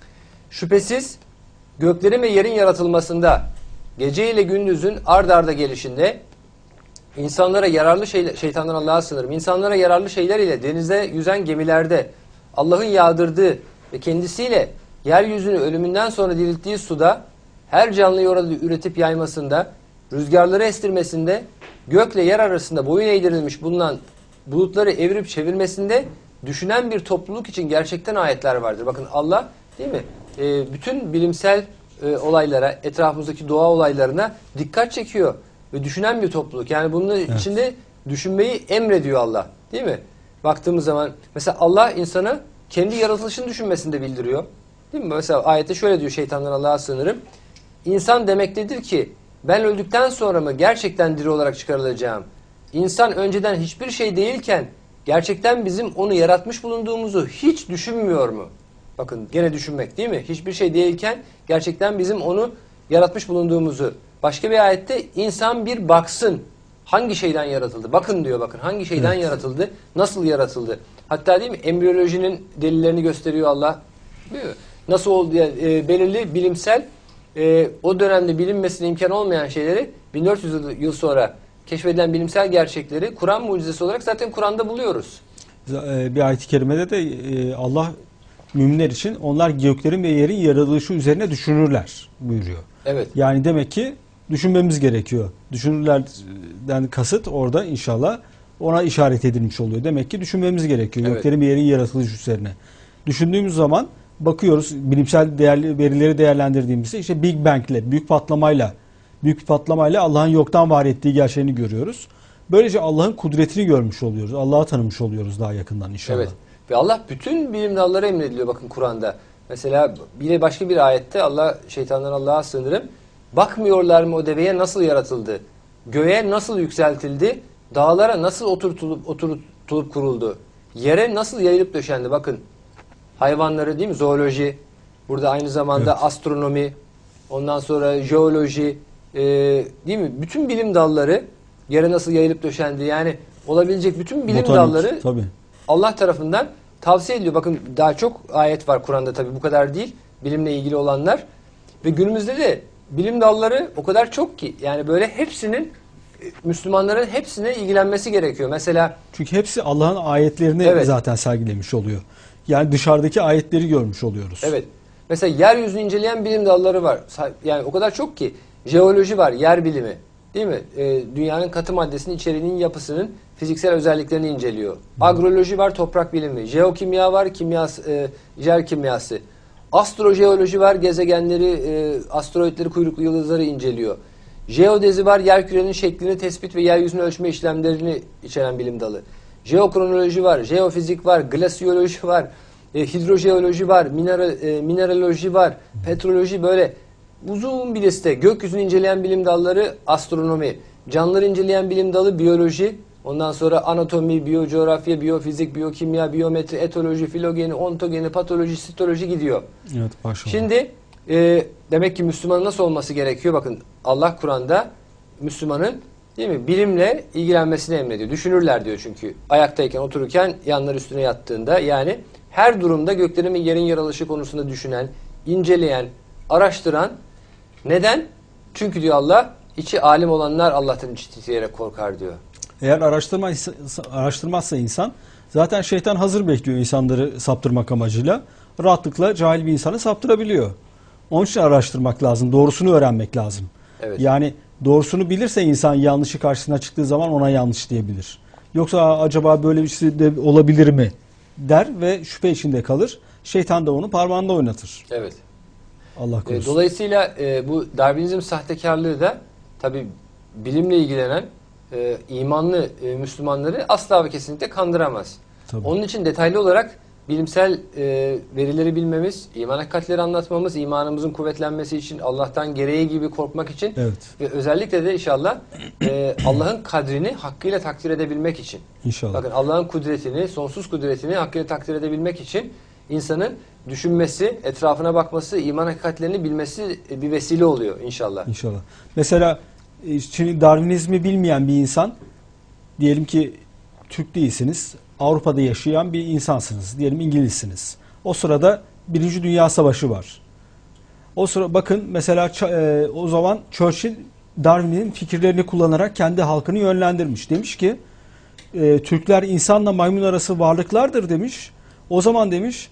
[SPEAKER 1] Şüphesiz göklerin ve yerin yaratılmasında, gece ile gündüzün ard arda gelişinde, insanlara yararlı şeyler, şeytandan Allah'a sığınırım, insanlara yararlı şeyler ile denizde yüzen gemilerde, Allah'ın yağdırdığı ve kendisiyle yeryüzünü ölümünden sonra dirilttiği suda, her canlıyı orada üretip yaymasında, rüzgarları estirmesinde, gökle yer arasında boyun eğdirilmiş bulunan bulutları evirip çevirmesinde düşünen bir topluluk için gerçekten ayetler vardır. Bakın Allah, değil mi, bütün bilimsel olaylara, etrafımızdaki doğa olaylarına dikkat çekiyor ve düşünen bir topluluk. Yani bunun içinde düşünmeyi emrediyor Allah, değil mi? Baktığımız zaman mesela Allah insana kendi yaratılışını düşünmesini de bildiriyor. Değil mi? Mesela ayette şöyle diyor, şeytandan Allah'a sığınırım. İnsan demektedir ki ben öldükten sonra mı gerçekten diri olarak çıkarılacağım? İnsan önceden hiçbir şey değilken gerçekten bizim onu yaratmış bulunduğumuzu hiç düşünmüyor mu? Bakın gene düşünmek, değil mi? Hiçbir şey değilken gerçekten bizim onu yaratmış bulunduğumuzu. Başka bir ayette insan bir baksın hangi şeyden yaratıldı? Bakın diyor, bakın hangi şeyden yaratıldı? Nasıl yaratıldı? Hatta, değil mi, embriyolojinin delillerini gösteriyor Allah. Değil mi? Nasıl oldu diye belirli bilimsel o dönemde bilinmesine imkan olmayan şeyleri 1400 yıl sonra keşfedilen bilimsel gerçekleri Kur'an mucizesi olarak zaten Kur'an'da buluyoruz.
[SPEAKER 2] Bir ayet-i kerimede de Allah müminler için onlar göklerin ve yerin yaratılışı üzerine düşünürler buyuruyor.
[SPEAKER 1] Evet.
[SPEAKER 2] Yani demek ki düşünmemiz gerekiyor. Düşünürlerden kasıt orada inşallah ona işaret edilmiş oluyor. Demek ki düşünmemiz gerekiyor.
[SPEAKER 1] Evet.
[SPEAKER 2] Göklerin bir yerin yaratılış üzerine. Düşündüğümüz zaman bakıyoruz bilimsel verileri değerlendirdiğimizde işte Big Bang'le, büyük bir patlamayla Allah'ın yoktan var ettiği gerçeğini görüyoruz. Böylece Allah'ın kudretini görmüş oluyoruz. Allah'ı tanımış oluyoruz daha yakından inşallah.
[SPEAKER 1] Evet. Ve Allah bütün bilim dalları emrediliyor bakın Kur'an'da. Mesela bir başka bir ayette Allah, şeytandan Allah'a sığınırım. Bakmıyorlar mı o deveye nasıl yaratıldı? Göğe nasıl yükseltildi? Dağlara nasıl oturtulup kuruldu? Yere nasıl yayılıp döşendi? Bakın hayvanları değil mi? Zooloji. Burada aynı zamanda
[SPEAKER 2] Evet.
[SPEAKER 1] astronomi. Ondan sonra jeoloji. Değil mi? Bütün bilim dalları yere nasıl yayılıp döşendi? Yani olabilecek bütün bilim
[SPEAKER 2] Botanik,
[SPEAKER 1] dalları
[SPEAKER 2] tabii.
[SPEAKER 1] Allah tarafından tavsiye ediliyor. Bakın daha çok ayet var Kur'an'da tabii bu kadar değil. Bilimle ilgili olanlar. Ve günümüzde de bilim dalları o kadar çok ki yani böyle hepsinin Müslümanların hepsine ilgilenmesi gerekiyor. Mesela
[SPEAKER 2] Çünkü hepsi Allah'ın ayetlerini
[SPEAKER 1] Evet.
[SPEAKER 2] zaten sergilemiş oluyor. Yani dışarıdaki ayetleri görmüş oluyoruz.
[SPEAKER 1] evet. Mesela yeryüzünü inceleyen bilim dalları var. Yani o kadar çok ki jeoloji var, yer bilimi. Değil mi? Dünyanın katı maddesinin içeriğinin yapısının fiziksel özelliklerini inceliyor. Agroloji var, toprak bilimi. Jeokimya var, yer kimyası. Astrojeoloji var, gezegenleri, asteroidleri, kuyruklu yıldızları inceliyor. Jeodezi var, yerkürenin şeklini tespit ve yeryüzünü ölçme işlemlerini içeren bilim dalı. Jeokronoloji var, jeofizik var, glasiyoloji var, hidrojeoloji var, mineraloji var, petroloji, böyle uzun bir liste. Gökyüzünü inceleyen bilim dalları astronomi, canlıları inceleyen bilim dalı biyoloji, ondan sonra anatomi, biyocoğrafya, biyofizik, biyokimya, biyometri, etoloji, filogeni, ontogeni, patoloji, sitoloji gidiyor.
[SPEAKER 2] Evet, maşallah.
[SPEAKER 1] Şimdi demek ki Müslümanın nasıl olması gerekiyor? Bakın Allah Kur'an'da Müslümanın değil mi bilimle ilgilenmesini emrediyor. Düşünürler diyor çünkü. Ayaktayken, otururken, yanları üstüne yattığında, yani her durumda göklerin ve yerin yaratılışı konusunda düşünen, inceleyen, araştıran. Neden? Çünkü diyor Allah, içi alim olanlar Allah'tan içi titreyerek korkar diyor.
[SPEAKER 2] Eğer araştırmazsa insan, zaten şeytan hazır bekliyor insanları saptırmak amacıyla. Rahatlıkla cahil bir insanı saptırabiliyor. Onun için araştırmak lazım, doğrusunu öğrenmek lazım.
[SPEAKER 1] Evet.
[SPEAKER 2] Yani doğrusunu bilirse insan yanlışı karşısına çıktığı zaman ona yanlış diyebilir. Yoksa acaba böyle bir şey de olabilir mi der ve şüphe içinde kalır. Şeytan da onu parmağında oynatır.
[SPEAKER 1] Evet.
[SPEAKER 2] Allah korusun.
[SPEAKER 1] Dolayısıyla bu Darwinizm sahtekarlığı da tabii bilimle ilgilenen imanlı Müslümanları asla ve kesinlikle kandıramaz.
[SPEAKER 2] Tabii.
[SPEAKER 1] Onun için detaylı olarak bilimsel verileri bilmemiz, iman hakikatleri anlatmamız, imanımızın kuvvetlenmesi için, Allah'tan gereği gibi korkmak için
[SPEAKER 2] Evet.
[SPEAKER 1] ve özellikle de inşallah Allah'ın kadrini hakkıyla takdir edebilmek için.
[SPEAKER 2] İnşallah.
[SPEAKER 1] Bakın Allah'ın kudretini, sonsuz kudretini hakkıyla takdir edebilmek için insanın düşünmesi, etrafına bakması, iman hakikatlerini bilmesi bir vesile oluyor inşallah.
[SPEAKER 2] İnşallah. Mesela şimdi Darwinizmi bilmeyen bir insan, diyelim ki Türk değilsiniz, Avrupa'da yaşayan bir insansınız, diyelim İngilizsiniz. O sırada Birinci Dünya Savaşı var. O sıra bakın mesela o zaman Churchill Darwin'in fikirlerini kullanarak kendi halkını yönlendirmiş. Demiş ki Türkler insanla maymun arası varlıklardır demiş. O zaman demiş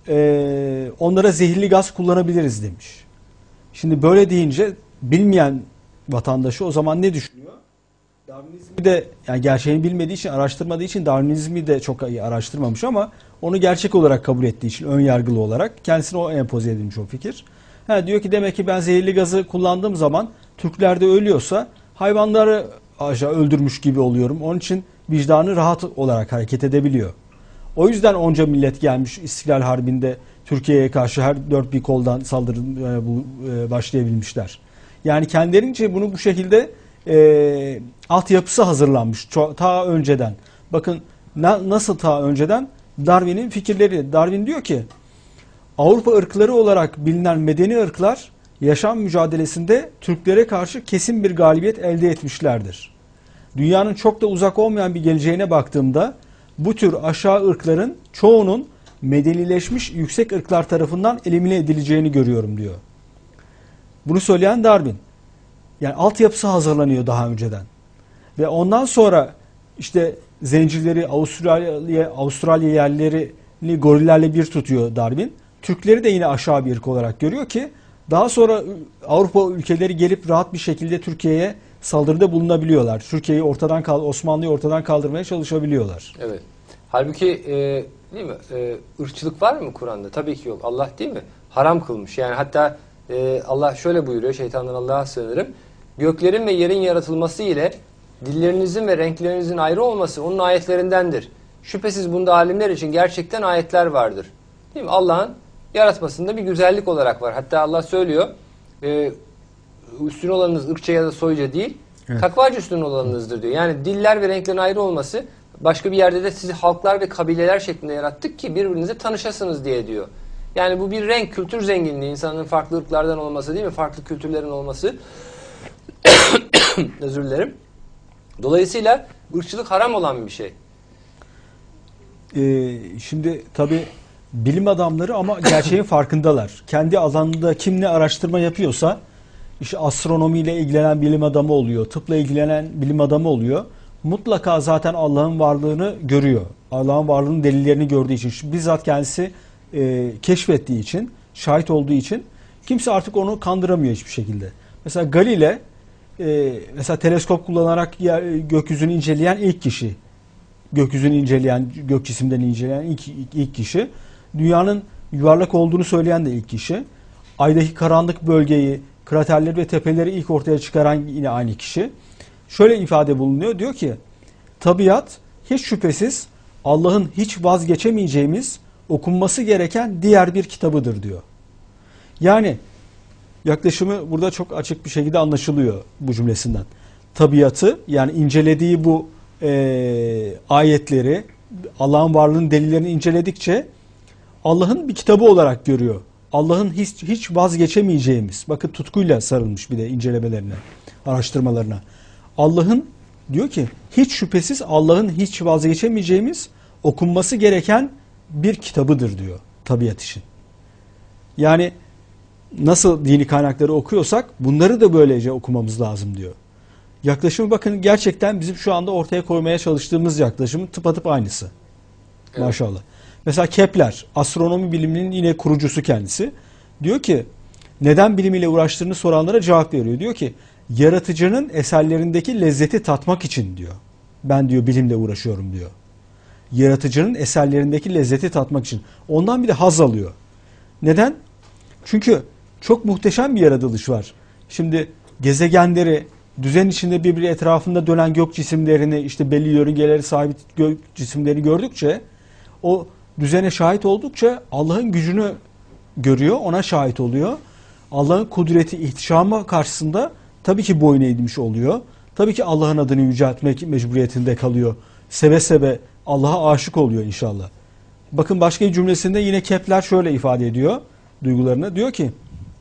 [SPEAKER 2] onlara zehirli gaz kullanabiliriz demiş. Şimdi böyle deyince bilmeyen vatandaşı o zaman ne düşünüyor? Darwinizmi de, yani gerçeğini bilmediği için, araştırmadığı için Darwinizmi de çok iyi araştırmamış ama onu gerçek olarak kabul ettiği için, ön yargılı olarak kendisine o empoze edilmiş o fikir. Diyor ki demek ki ben zehirli gazı kullandığım zaman Türkler de ölüyorsa hayvanları öldürmüş gibi oluyorum. Onun için vicdanı rahat olarak hareket edebiliyor. O yüzden onca millet gelmiş İstiklal Harbi'nde Türkiye'ye karşı her dört bir koldan saldırı başlayabilmişler. Yani kendilerince bunu bu şekilde altyapısı hazırlanmış ta önceden. Bakın nasıl ta önceden? Darwin'in fikirleri. Darwin diyor ki Avrupa ırkları olarak bilinen medeni ırklar yaşam mücadelesinde Türklere karşı kesin bir galibiyet elde etmişlerdir. Dünyanın çok da uzak olmayan bir geleceğine baktığımda bu tür aşağı ırkların çoğunun medenileşmiş yüksek ırklar tarafından elimine edileceğini görüyorum diyor. Bunu söyleyen Darwin. Yani altyapısı hazırlanıyor daha önceden. Ve ondan sonra işte zencileri, Avustralya yerlilerini gorillerle bir tutuyor Darwin. Türkleri de yine aşağı bir ırk olarak görüyor ki daha sonra Avrupa ülkeleri gelip rahat bir şekilde Türkiye'ye saldırıda bulunabiliyorlar. Türkiye'yi Osmanlı'yı ortadan kaldırmaya çalışabiliyorlar.
[SPEAKER 1] Evet. Halbuki değil mi? Irkçılık var mı Kur'an'da? Tabii ki yok. Allah değil mi? Haram kılmış. Yani hatta Allah şöyle buyuruyor. Şeytandan Allah'a sığınırım. Göklerin ve yerin yaratılması ile dillerinizin ve renklerinizin ayrı olması onun ayetlerindendir. Şüphesiz bunda alimler için gerçekten ayetler vardır. Değil mi? Allah'ın yaratmasında bir güzellik olarak var. Hatta Allah söylüyor. Üstün olanınız ırkça ya da soyca değil.
[SPEAKER 2] Evet.
[SPEAKER 1] Takvaca üstün olanınızdır diyor. Yani diller ve renklerin ayrı olması, başka bir yerde de sizi halklar ve kabileler şeklinde yarattık ki birbirinize tanışasınız diye diyor. Yani bu bir renk, kültür zenginliği, insanın farklı ırklardan olması değil mi? Farklı kültürlerin olması. Özür dilerim. Dolayısıyla ırkçılık haram olan bir şey.
[SPEAKER 2] Şimdi tabii bilim adamları ama gerçeğin farkındalar. Kendi alanında kim ne araştırma yapıyorsa, işte astronomiyle ilgilenen bilim adamı oluyor, tıpla ilgilenen bilim adamı oluyor. Mutlaka zaten Allah'ın varlığını görüyor. Allah'ın varlığının delillerini gördüğü için, bizzat kendisi keşfettiği için, şahit olduğu için kimse artık onu kandıramıyor hiçbir şekilde. Mesela Galile mesela teleskop kullanarak gökyüzünü inceleyen ilk kişi. Gökyüzünü inceleyen, gök cisimlerini inceleyen ilk kişi. Dünyanın yuvarlak olduğunu söyleyen de ilk kişi. Aydaki karanlık bölgeyi, kraterleri ve tepeleri ilk ortaya çıkaran yine aynı kişi. Şöyle ifade bulunuyor. Diyor ki, tabiat hiç şüphesiz Allah'ın hiç vazgeçemeyeceğimiz, okunması gereken diğer bir kitabıdır diyor. Yani yaklaşımı burada çok açık bir şekilde anlaşılıyor bu cümlesinden. Tabiatı, yani incelediği bu ayetleri, Allah'ın varlığının delillerini inceledikçe Allah'ın bir kitabı olarak görüyor. Allah'ın hiç vazgeçemeyeceğimiz, bakın tutkuyla sarılmış bir de incelemelerine, araştırmalarına. Allah'ın, diyor ki, hiç şüphesiz Allah'ın hiç vazgeçemeyeceğimiz, okunması gereken bir kitabıdır diyor tabiat için. Yani nasıl dini kaynakları okuyorsak bunları da böylece okumamız lazım diyor. Yaklaşımı bakın gerçekten bizim şu anda ortaya koymaya çalıştığımız yaklaşımın tıpatıp aynısı. Evet. Maşallah. Mesela Kepler, astronomi biliminin yine kurucusu kendisi. Diyor ki, neden bilimiyle uğraştığını soranlara cevap veriyor. Diyor ki, yaratıcının eserlerindeki lezzeti tatmak için diyor. Ben diyor bilimle uğraşıyorum diyor. Yaratıcının eserlerindeki lezzeti tatmak için. Ondan bir de haz alıyor. Neden? Çünkü çok muhteşem bir yaratılış var. Şimdi gezegenleri, düzen içinde birbiri etrafında dönen gök cisimlerini, işte belli yörüngeleri sahip gök cisimleri gördükçe, o düzene şahit oldukça Allah'ın gücünü görüyor, ona şahit oluyor. Allah'ın kudreti, ihtişamı karşısında tabii ki boyun eğmiş oluyor. Tabii ki Allah'ın adını yüceltmek mecburiyetinde kalıyor. Seve seve Allah'a aşık oluyor inşallah. Bakın başka bir cümlesinde yine Kepler şöyle ifade ediyor duygularını. Diyor ki,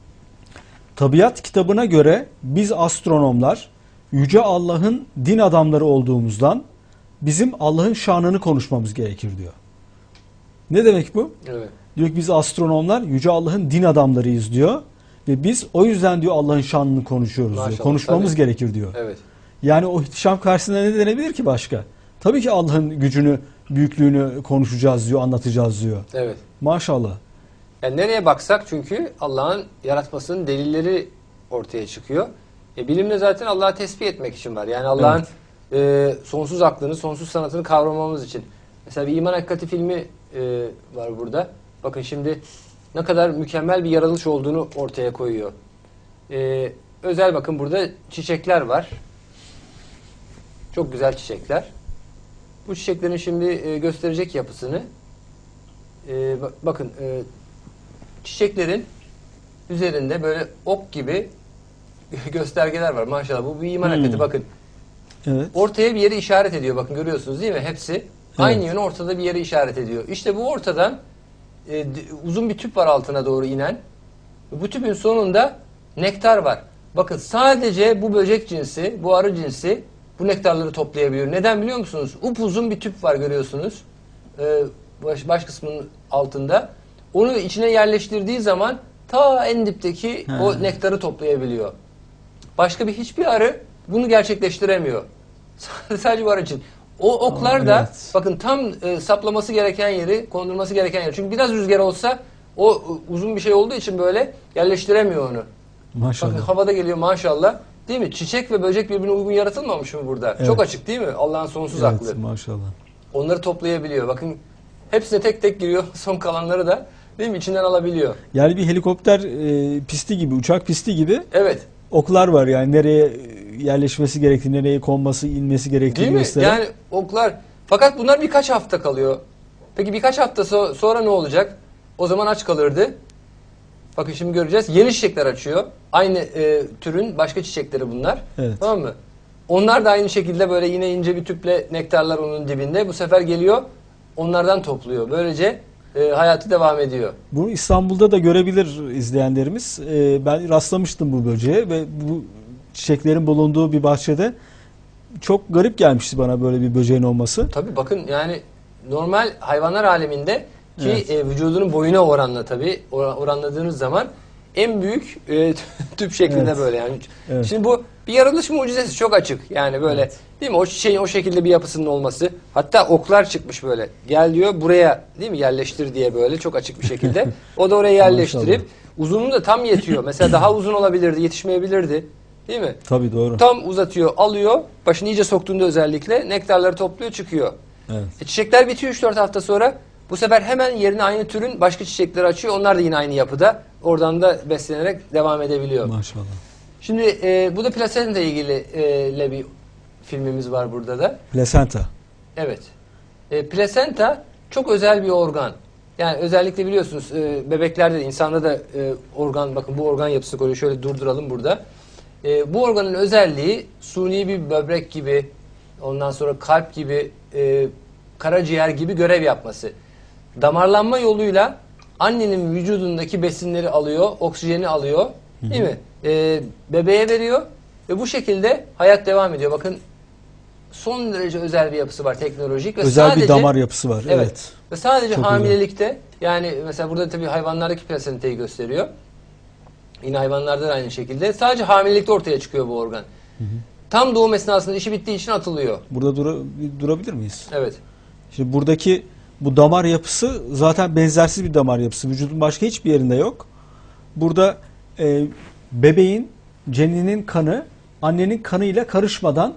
[SPEAKER 2] tabiat kitabına göre biz astronomlar Yüce Allah'ın din adamları olduğumuzdan bizim Allah'ın şanını konuşmamız gerekir diyor. Ne demek bu?
[SPEAKER 1] Evet.
[SPEAKER 2] Diyor ki biz astronomlar Yüce Allah'ın din adamlarıyız diyor. Ve biz o yüzden diyor Allah'ın şanını konuşuyoruz diyor. Konuşmamız
[SPEAKER 1] tabii
[SPEAKER 2] gerekir diyor.
[SPEAKER 1] Evet.
[SPEAKER 2] Yani o ihtişam karşısında ne denebilir ki başka? Tabii ki Allah'ın gücünü, büyüklüğünü konuşacağız diyor, anlatacağız diyor.
[SPEAKER 1] Evet.
[SPEAKER 2] Maşallah.
[SPEAKER 1] Yani nereye baksak çünkü Allah'ın yaratmasının delilleri ortaya çıkıyor. Bilimle zaten Allah'ı tespit etmek için var. Yani Allah'ın sonsuz aklını, sonsuz sanatını kavramamız için. Mesela bir İman Hakikati filmi var burada. Bakın şimdi ne kadar mükemmel bir yaratılış olduğunu ortaya koyuyor. Özel bakın burada çiçekler var. Çok güzel çiçekler. Bu çiçeklerin şimdi gösterecek yapısını. Bakın çiçeklerin üzerinde böyle ok gibi göstergeler var. Maşallah bu bir iman hakikati. Bakın.
[SPEAKER 2] Evet.
[SPEAKER 1] Ortaya bir yere işaret ediyor. Bakın görüyorsunuz değil mi? Hepsi aynı yöne ortada bir yere işaret ediyor. İşte bu ortadan uzun bir tüp var altına doğru inen. Bu tüpün sonunda nektar var. Bakın sadece bu böcek cinsi, bu arı cinsi bu nektarları toplayabiliyor. Neden biliyor musunuz? Upuzun bir tüp var görüyorsunuz. Baş kısmının altında. Onu içine yerleştirdiği zaman ta en dipteki o nektarı toplayabiliyor. Başka hiçbir arı bunu gerçekleştiremiyor. Sadece bu arı için. O oklar da bakın tam saplaması gereken yeri, kondurması gereken yer. Çünkü biraz rüzgar olsa o uzun bir şey olduğu için böyle yerleştiremiyor onu.
[SPEAKER 2] Maşallah.
[SPEAKER 1] Bakın havada geliyor maşallah. değil mi? Çiçek ve böcek birbirine uygun yaratılmamış mı burada?
[SPEAKER 2] Evet.
[SPEAKER 1] Çok açık değil mi? Allah'ın sonsuz aklı.
[SPEAKER 2] Evet, maşallah.
[SPEAKER 1] Onları toplayabiliyor. Bakın hepsine tek tek giriyor. Son kalanları da değil mi? İçinden alabiliyor.
[SPEAKER 2] Yani bir helikopter pisti gibi, uçak pisti gibi
[SPEAKER 1] Evet.
[SPEAKER 2] oklar var yani nereye yerleşmesi gerektiği, nereye konması, inmesi gerektiğini
[SPEAKER 1] Değil mi?
[SPEAKER 2] gösteren.
[SPEAKER 1] Yani oklar. Fakat bunlar birkaç hafta kalıyor. Peki birkaç hafta sonra ne olacak? O zaman aç kalırdı. Bakın şimdi göreceğiz. Yeni çiçekler açıyor. Aynı türün başka çiçekleri bunlar.
[SPEAKER 2] Evet.
[SPEAKER 1] Tamam mı? Onlar da aynı şekilde böyle yine ince bir tüple nektarlar onun dibinde. Bu sefer geliyor. Onlardan topluyor. Böylece hayatı devam ediyor.
[SPEAKER 2] Bunu İstanbul'da da görebilir izleyenlerimiz. Ben rastlamıştım bu böceğe ve bu çiçeklerin bulunduğu bir bahçede çok garip gelmişti bana böyle bir böceğin olması.
[SPEAKER 1] Tabii bakın yani normal hayvanlar aleminde ki
[SPEAKER 2] Evet.
[SPEAKER 1] vücudunun boyuna oranla tabii oranladığınız zaman en büyük tüp şeklinde
[SPEAKER 2] Evet.
[SPEAKER 1] böyle yani.
[SPEAKER 2] Evet.
[SPEAKER 1] Şimdi bu bir yaratılış mucizesi çok açık. Yani böyle değil mi? O çiçeğin o şekilde bir yapısının olması. Hatta oklar çıkmış böyle. Gel diyor buraya değil mi? Yerleştir diye böyle çok açık bir şekilde. O da oraya yerleştirip
[SPEAKER 2] Maşallah.
[SPEAKER 1] uzunluğu da tam yetiyor. Mesela daha uzun olabilirdi, yetişmeyebilirdi. Değil mi?
[SPEAKER 2] Tabii doğru.
[SPEAKER 1] Tam uzatıyor, alıyor. Başını iyice soktuğunda özellikle nektarları topluyor, çıkıyor.
[SPEAKER 2] Evet.
[SPEAKER 1] Çiçekler bitiyor 3-4 hafta sonra. Bu sefer hemen yerine aynı türün başka çiçekleri açıyor. Onlar da yine aynı yapıda. Oradan da beslenerek devam edebiliyor.
[SPEAKER 2] Maşallah.
[SPEAKER 1] Şimdi bu da plasenta ile ilgili bir filmimiz var burada da.
[SPEAKER 2] Plasenta.
[SPEAKER 1] Evet. Plasenta çok özel bir organ. Yani özellikle biliyorsunuz bebeklerde de insanda da organ, bakın bu organ yapısını koyuyor. Şöyle durduralım burada. Bu organın özelliği suni bir böbrek gibi, ondan sonra kalp gibi, karaciğer gibi görev yapması. Damarlanma yoluyla annenin vücudundaki besinleri alıyor, oksijeni alıyor, değil mi? Bebeğe veriyor ve bu şekilde hayat devam ediyor. Bakın son derece özel bir yapısı var, teknolojik ve
[SPEAKER 2] Özel
[SPEAKER 1] sadece
[SPEAKER 2] bir damar yapısı var.
[SPEAKER 1] evet.
[SPEAKER 2] Evet.
[SPEAKER 1] Ve sadece
[SPEAKER 2] Çok
[SPEAKER 1] hamilelikte yani mesela burada tabii hayvanlardaki plasentayı gösteriyor. Yine hayvanlarda da aynı şekilde. Sadece hamilelikte ortaya çıkıyor bu organ. Tam doğum esnasında işi bittiği için atılıyor.
[SPEAKER 2] Burada durabilir miyiz?
[SPEAKER 1] Evet.
[SPEAKER 2] Şimdi buradaki bu damar yapısı zaten benzersiz bir damar yapısı. Vücudun başka hiçbir yerinde yok. Burada bebeğin, ceninin kanı annenin kanıyla karışmadan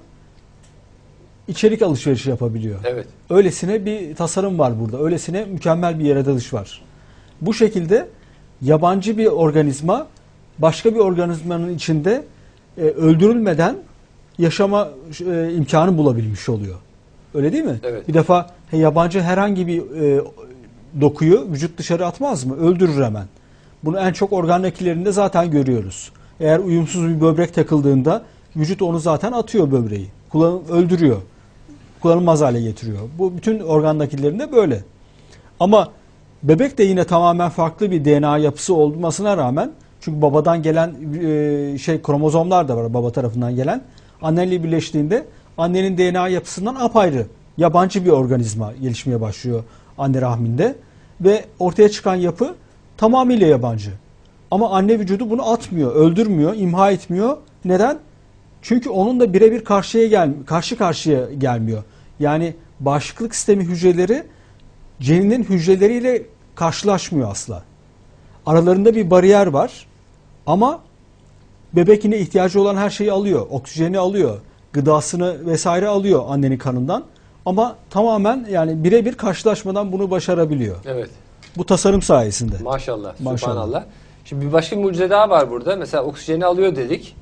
[SPEAKER 2] içerik alışverişi yapabiliyor.
[SPEAKER 1] Evet.
[SPEAKER 2] Öylesine bir tasarım var burada. Öylesine mükemmel bir yaratılış var. Bu şekilde yabancı bir organizma başka bir organizmanın içinde öldürülmeden yaşama imkanı bulabilmiş oluyor. Öyle değil mi?
[SPEAKER 1] Evet.
[SPEAKER 2] Bir defa yabancı herhangi bir dokuyu vücut dışarı atmaz mı? Öldürür hemen. Bunu en çok organ nakillerinde zaten görüyoruz. Eğer uyumsuz bir böbrek takıldığında vücut onu zaten atıyor böbreği. Öldürüyor. Kullanılmaz hale getiriyor. Bu bütün organ nakillerinde böyle. Ama bebek de yine tamamen farklı bir DNA yapısı olmasına rağmen, çünkü babadan gelen kromozomlar da var, baba tarafından gelen. Anneyle birleştiğinde annenin DNA yapısından apayrı, yabancı bir organizma gelişmeye başlıyor anne rahminde ve ortaya çıkan yapı tamamıyla yabancı. Ama anne vücudu bunu atmıyor, öldürmüyor, imha etmiyor. Neden? Çünkü onun da birebir karşı karşıya gelmiyor. Yani bağışıklık sistemi hücreleri ceninin hücreleriyle karşılaşmıyor asla. Aralarında bir bariyer var ama bebek yine ihtiyacı olan her şeyi alıyor. Oksijeni alıyor, gıdasını vesaire alıyor annenin kanından. Ama tamamen yani birebir karşılaşmadan bunu başarabiliyor.
[SPEAKER 1] Evet.
[SPEAKER 2] Bu tasarım sayesinde.
[SPEAKER 1] Maşallah.
[SPEAKER 2] Maşallah.
[SPEAKER 1] Subhanallah. Şimdi bir başka bir mucize daha var burada. Mesela oksijeni alıyor dedik.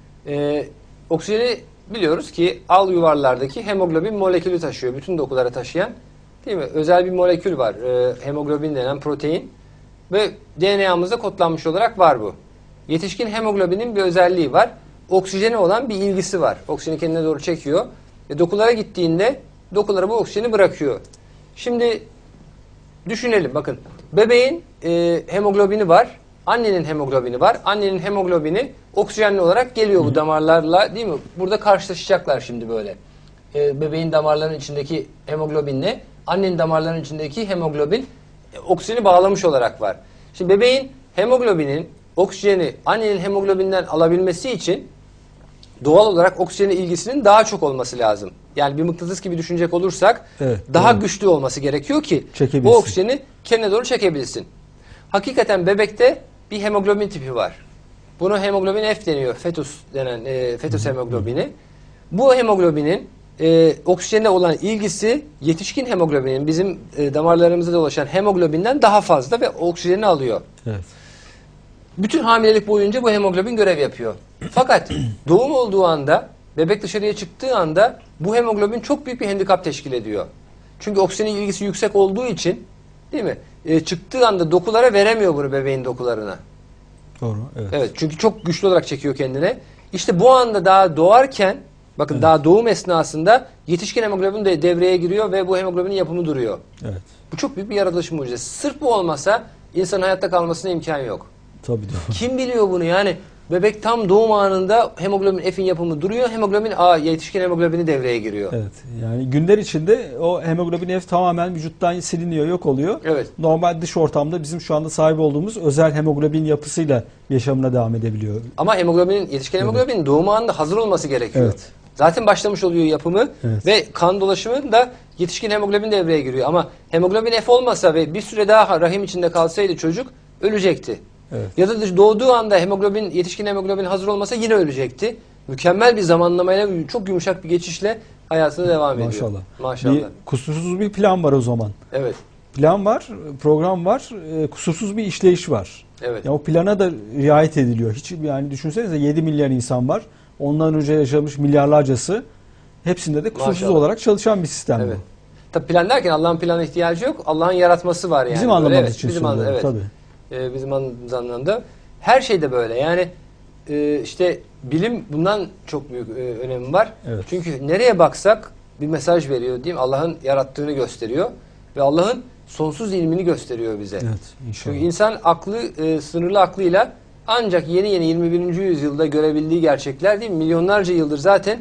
[SPEAKER 1] Oksijeni biliyoruz ki al yuvarlardaki hemoglobin molekülü taşıyor. Bütün dokulara taşıyan, değil mi? Özel bir molekül var. Hemoglobin denen protein. Ve DNA'mızda kodlanmış olarak var bu. Yetişkin hemoglobinin bir özelliği var. Oksijene olan bir ilgisi var. Oksijeni kendine doğru çekiyor. Dokulara gittiğinde dokulara bu oksijeni bırakıyor. Şimdi düşünelim bakın. Bebeğin hemoglobini var. Annenin hemoglobini var. Annenin hemoglobini oksijenli olarak geliyor bu damarlarla, değil mi? Burada karşılaşacaklar şimdi böyle. Bebeğin damarlarının içindeki hemoglobinle annenin damarlarının içindeki hemoglobin oksijeni bağlamış olarak var. Şimdi bebeğin hemoglobinin oksijeni annenin hemoglobinden alabilmesi için doğal olarak oksijene ilgisinin daha çok olması lazım. Yani bir mıknatıs gibi düşünecek olursak daha güçlü olması gerekiyor ki o oksijeni kendine doğru çekebilsin. Hakikaten bebekte bir hemoglobin tipi var. Buna hemoglobin F deniyor. Fetus denen fetus hemoglobini. Bu hemoglobinin oksijene olan ilgisi yetişkin hemoglobinin bizim damarlarımızda dolaşan hemoglobinden daha fazla ve oksijeni alıyor.
[SPEAKER 2] Evet.
[SPEAKER 1] Bütün hamilelik boyunca bu hemoglobin görev yapıyor. Fakat doğum olduğu anda, bebek dışarıya çıktığı anda bu hemoglobin çok büyük bir handikap teşkil ediyor. Çünkü oksijenin ilgisi yüksek olduğu için, değil mi? Çıktığı anda dokulara veremiyor bunu, bebeğin dokularına.
[SPEAKER 2] Doğru. Evet.
[SPEAKER 1] Evet, çünkü çok güçlü olarak çekiyor kendine. İşte bu anda daha doğarken, bakın daha doğum esnasında yetişkin hemoglobin de devreye giriyor ve bu hemoglobinin yapımı duruyor.
[SPEAKER 2] Evet.
[SPEAKER 1] Bu çok büyük bir yaratılış mucizesi. Sırf bu olmasa insanın hayatta kalmasına imkan yok.
[SPEAKER 2] Tabii doğru.
[SPEAKER 1] Kim biliyor bunu? Yani bebek tam doğum anında hemoglobin F'in yapımı duruyor. Hemoglobin A, yetişkin hemoglobini devreye giriyor.
[SPEAKER 2] Evet. Yani günler içinde o hemoglobin F tamamen vücuttan siliniyor, yok oluyor.
[SPEAKER 1] Evet.
[SPEAKER 2] Normal dış ortamda bizim şu anda sahip olduğumuz özel hemoglobin yapısıyla yaşamına devam edebiliyor.
[SPEAKER 1] Ama yetişkin hemoglobinin doğum anında hazır olması gerekiyor.
[SPEAKER 2] Evet.
[SPEAKER 1] Zaten başlamış oluyor yapımı
[SPEAKER 2] Evet.
[SPEAKER 1] ve kan dolaşımı da yetişkin hemoglobin devreye giriyor. Ama hemoglobin F olmasa ve bir süre daha rahim içinde kalsaydı çocuk ölecekti.
[SPEAKER 2] Evet.
[SPEAKER 1] Ya da doğduğu anda yetişkin hemoglobin hazır olmasa yine ölecekti. Mükemmel bir zamanlamayla, çok yumuşak bir geçişle hayatına devam ediyor.
[SPEAKER 2] Maşallah.
[SPEAKER 1] Maşallah.
[SPEAKER 2] Kusursuz bir plan var o zaman.
[SPEAKER 1] Evet.
[SPEAKER 2] Plan var, program var, kusursuz bir işleyiş var.
[SPEAKER 1] Evet.
[SPEAKER 2] Ya o plana da riayet ediliyor. Hiç, yani düşünsenize 7 milyar insan var. Ondan önce yaşamış milyarlarcası. Hepsinde de kusursuz
[SPEAKER 1] Maşallah.
[SPEAKER 2] olarak çalışan bir sistem
[SPEAKER 1] Evet.
[SPEAKER 2] bu.
[SPEAKER 1] Tabii plan derken Allah'ın plana ihtiyacı yok. Allah'ın yaratması var yani.
[SPEAKER 2] Bizim
[SPEAKER 1] Böyle.
[SPEAKER 2] anlamamız
[SPEAKER 1] Evet,
[SPEAKER 2] için
[SPEAKER 1] bizim
[SPEAKER 2] söylüyorum
[SPEAKER 1] evet.
[SPEAKER 2] tabii.
[SPEAKER 1] Bizim anlamda. Her şeyde böyle. Yani işte bilim bundan çok büyük önemi var.
[SPEAKER 2] Evet.
[SPEAKER 1] Çünkü nereye baksak bir mesaj veriyor, değil mi? Allah'ın yarattığını gösteriyor ve Allah'ın sonsuz ilmini gösteriyor bize.
[SPEAKER 2] Evet, inşallah.
[SPEAKER 1] Çünkü insan sınırlı aklıyla ancak yeni 21. yüzyılda görebildiği gerçekler, değil mi? Milyonlarca yıldır zaten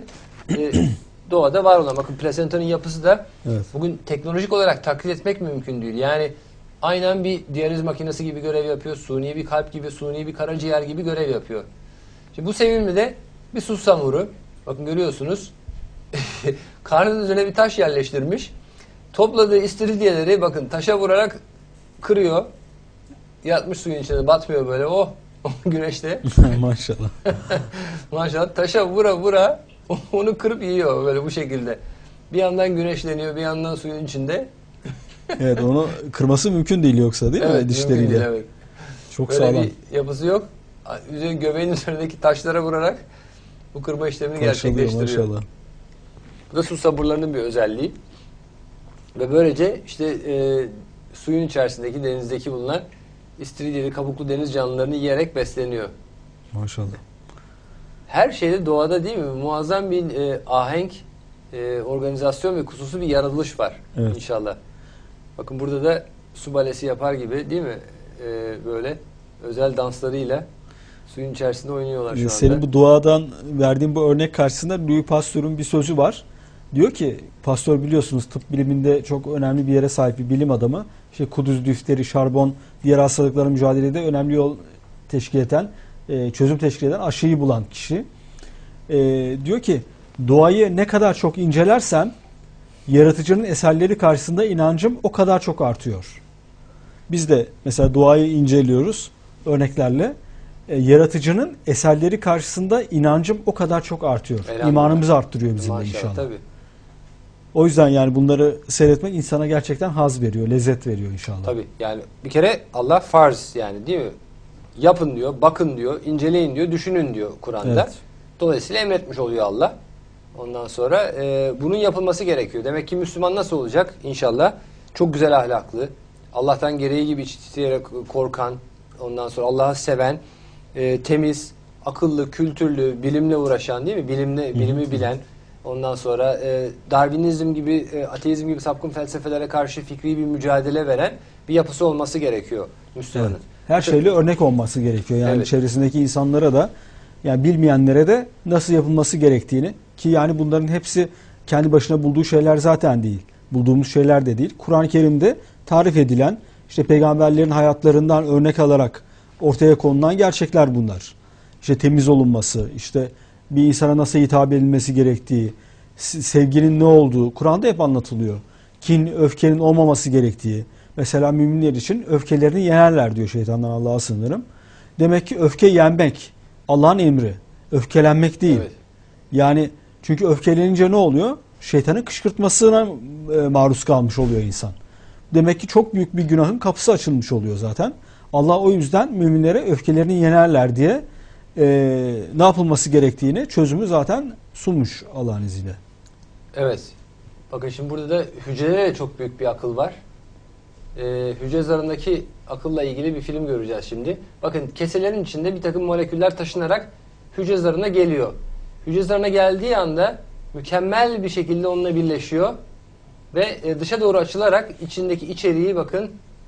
[SPEAKER 1] doğada var olan. Bakın plasentanın yapısı da
[SPEAKER 2] Evet.
[SPEAKER 1] bugün teknolojik olarak taklit etmek mümkün değil. Yani aynen bir diyaliz makinesi gibi görev yapıyor. Suni bir kalp gibi, suni bir karaciğer gibi görev yapıyor. Şimdi bu sevimli de bir susamuru. Bakın görüyorsunuz. Karnının üzerine bir taş yerleştirmiş. Topladığı istiridyeleri bakın taşa vurarak kırıyor. Yatmış suyun içine, batmıyor böyle. Oh! Güneşte.
[SPEAKER 2] Maşallah.
[SPEAKER 1] Maşallah. Taşa vura onu kırıp yiyor böyle bu şekilde. Bir yandan güneşleniyor, bir yandan suyun içinde.
[SPEAKER 2] Evet, onu kırması mümkün değil yoksa, değil mi?
[SPEAKER 1] Evet,
[SPEAKER 2] Dişleriyle.
[SPEAKER 1] mümkün değil, evet.
[SPEAKER 2] Çok
[SPEAKER 1] Böyle
[SPEAKER 2] sağlam.
[SPEAKER 1] bir yapısı yok. Göbeğin üzerindeki taşlara vurarak bu kırma işlemini
[SPEAKER 2] Maşallah,
[SPEAKER 1] gerçekleştiriyor.
[SPEAKER 2] maşallah.
[SPEAKER 1] Bu da su sabırlarının bir özelliği. Ve böylece işte suyun içerisindeki, denizdeki bulunan istiridyeli kabuklu deniz canlılarını yiyerek besleniyor.
[SPEAKER 2] Maşallah.
[SPEAKER 1] Her şeyde doğada, değil mi? Muazzam bir ahenk, organizasyon ve kusursuz bir yaratılış var.
[SPEAKER 2] Evet.
[SPEAKER 1] İnşallah. Bakın burada da su balesi yapar gibi, değil mi? Böyle özel danslarıyla suyun içerisinde oynuyorlar şu anda.
[SPEAKER 2] Senin bu doğadan verdiğin bu örnek karşısında Louis Pasteur'ün bir sözü var. Diyor ki, Pasteur biliyorsunuz tıp biliminde çok önemli bir yere sahip bir bilim adamı. İşte kuduz, difteri, şarbon, diğer hastalıklarla mücadelede önemli yol teşkil eden, çözüm teşkil eden aşıyı bulan kişi. Diyor ki, doğayı ne kadar çok incelersem yaratıcının eserleri karşısında inancım o kadar çok artıyor. Biz de mesela doğayı inceliyoruz örneklerle. Yaratıcının eserleri karşısında inancım o kadar çok artıyor. İmanımızı arttırıyor bizim de inşallah.
[SPEAKER 1] Tabii.
[SPEAKER 2] O yüzden yani bunları seyretmek insana gerçekten haz veriyor, lezzet veriyor inşallah.
[SPEAKER 1] Tabii. Yani bir kere Allah farz, yani değil mi? Yapın diyor, bakın diyor, inceleyin diyor, düşünün diyor Kur'an'da.
[SPEAKER 2] Evet.
[SPEAKER 1] Dolayısıyla emretmiş oluyor Allah. Ondan sonra bunun yapılması gerekiyor. Demek ki Müslüman nasıl olacak? İnşallah çok güzel ahlaklı, Allah'tan gereği gibi isteyerek korkan, ondan sonra Allah'ı seven, temiz, akıllı, kültürlü, bilimle uğraşan, değil mi? Bilimi bilen, ondan sonra Darwinizm gibi, ateizm gibi sapkın felsefelere karşı fikri bir mücadele veren bir yapısı olması gerekiyor Müslümanın.
[SPEAKER 2] Evet. Her şeyle örnek olması gerekiyor. Yani
[SPEAKER 1] Evet.
[SPEAKER 2] çevresindeki insanlara da, yani bilmeyenlere de nasıl yapılması gerektiğini, ki yani bunların hepsi kendi başına bulduğu şeyler zaten değil. Bulduğumuz şeyler de değil. Kur'an-ı Kerim'de tarif edilen, işte peygamberlerin hayatlarından örnek alarak ortaya konulan gerçekler bunlar. İşte temiz olunması, işte bir insana nasıl hitap edilmesi gerektiği, sevginin ne olduğu Kur'an'da hep anlatılıyor. Kin, öfkenin olmaması gerektiği. Mesela müminler için öfkelerini yenerler diyor, şeytandan Allah'a sığınırım. Demek ki öfke yenmek, Allah'ın emri. Öfkelenmek değil.
[SPEAKER 1] Evet.
[SPEAKER 2] Yani çünkü öfkelenince ne oluyor? Şeytanın kışkırtmasına maruz kalmış oluyor insan. Demek ki çok büyük bir günahın kapısı açılmış oluyor zaten. Allah o yüzden müminlere öfkelerini yenerler diye ne yapılması gerektiğini çözümü zaten sunmuş Allah'ın izniyle.
[SPEAKER 1] Evet. Bakın şimdi burada da hücrelere çok büyük bir akıl var. Hücre zarındaki akılla ilgili bir film göreceğiz şimdi. Bakın keselerin içinde bir takım moleküller taşınarak hücre zarına geliyor. Hücre zarına geldiği anda mükemmel bir şekilde onunla birleşiyor. Ve dışa doğru açılarak içindeki içeriği bakın.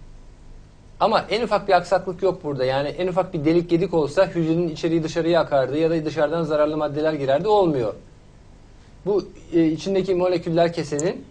[SPEAKER 1] Ama en ufak bir aksaklık yok burada. Yani en ufak bir delik gedik olsa hücrenin içeriği dışarıya akardı ya da dışarıdan zararlı maddeler girerdi. Olmuyor. Bu içindeki moleküller kesenin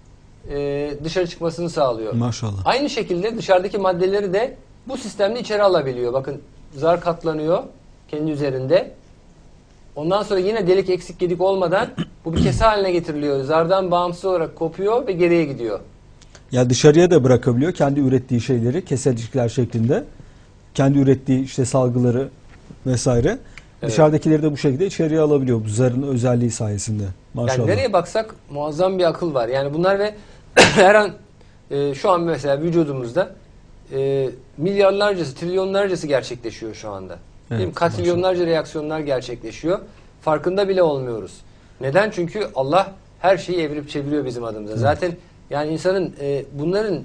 [SPEAKER 1] dışarı çıkmasını sağlıyor.
[SPEAKER 2] Maşallah.
[SPEAKER 1] Aynı şekilde dışarıdaki maddeleri de bu sistemde içeri alabiliyor. Bakın zar katlanıyor kendi üzerinde. Ondan sonra yine delik eksik gedik olmadan bu bir kese haline getiriliyor. Zardan bağımsız olarak kopuyor ve geriye gidiyor.
[SPEAKER 2] Ya dışarıya da bırakabiliyor kendi ürettiği şeyleri keselicikler şeklinde. Kendi ürettiği işte salgıları vesaire.
[SPEAKER 1] Evet.
[SPEAKER 2] Dışarıdakileri de bu şekilde içeriye alabiliyor bu zarın özelliği sayesinde. Maşallah.
[SPEAKER 1] Yani nereye baksak muazzam bir akıl var. Yani bunlar ve her an şu an mesela vücudumuzda milyarlarcası, trilyonlarcası gerçekleşiyor şu anda.
[SPEAKER 2] Evet,
[SPEAKER 1] değil mi? Katrilyonlarca reaksiyonlar gerçekleşiyor. Farkında bile olmuyoruz. Neden? Çünkü Allah her şeyi evirip çeviriyor bizim adımıza. Evet. Zaten yani insanın bunların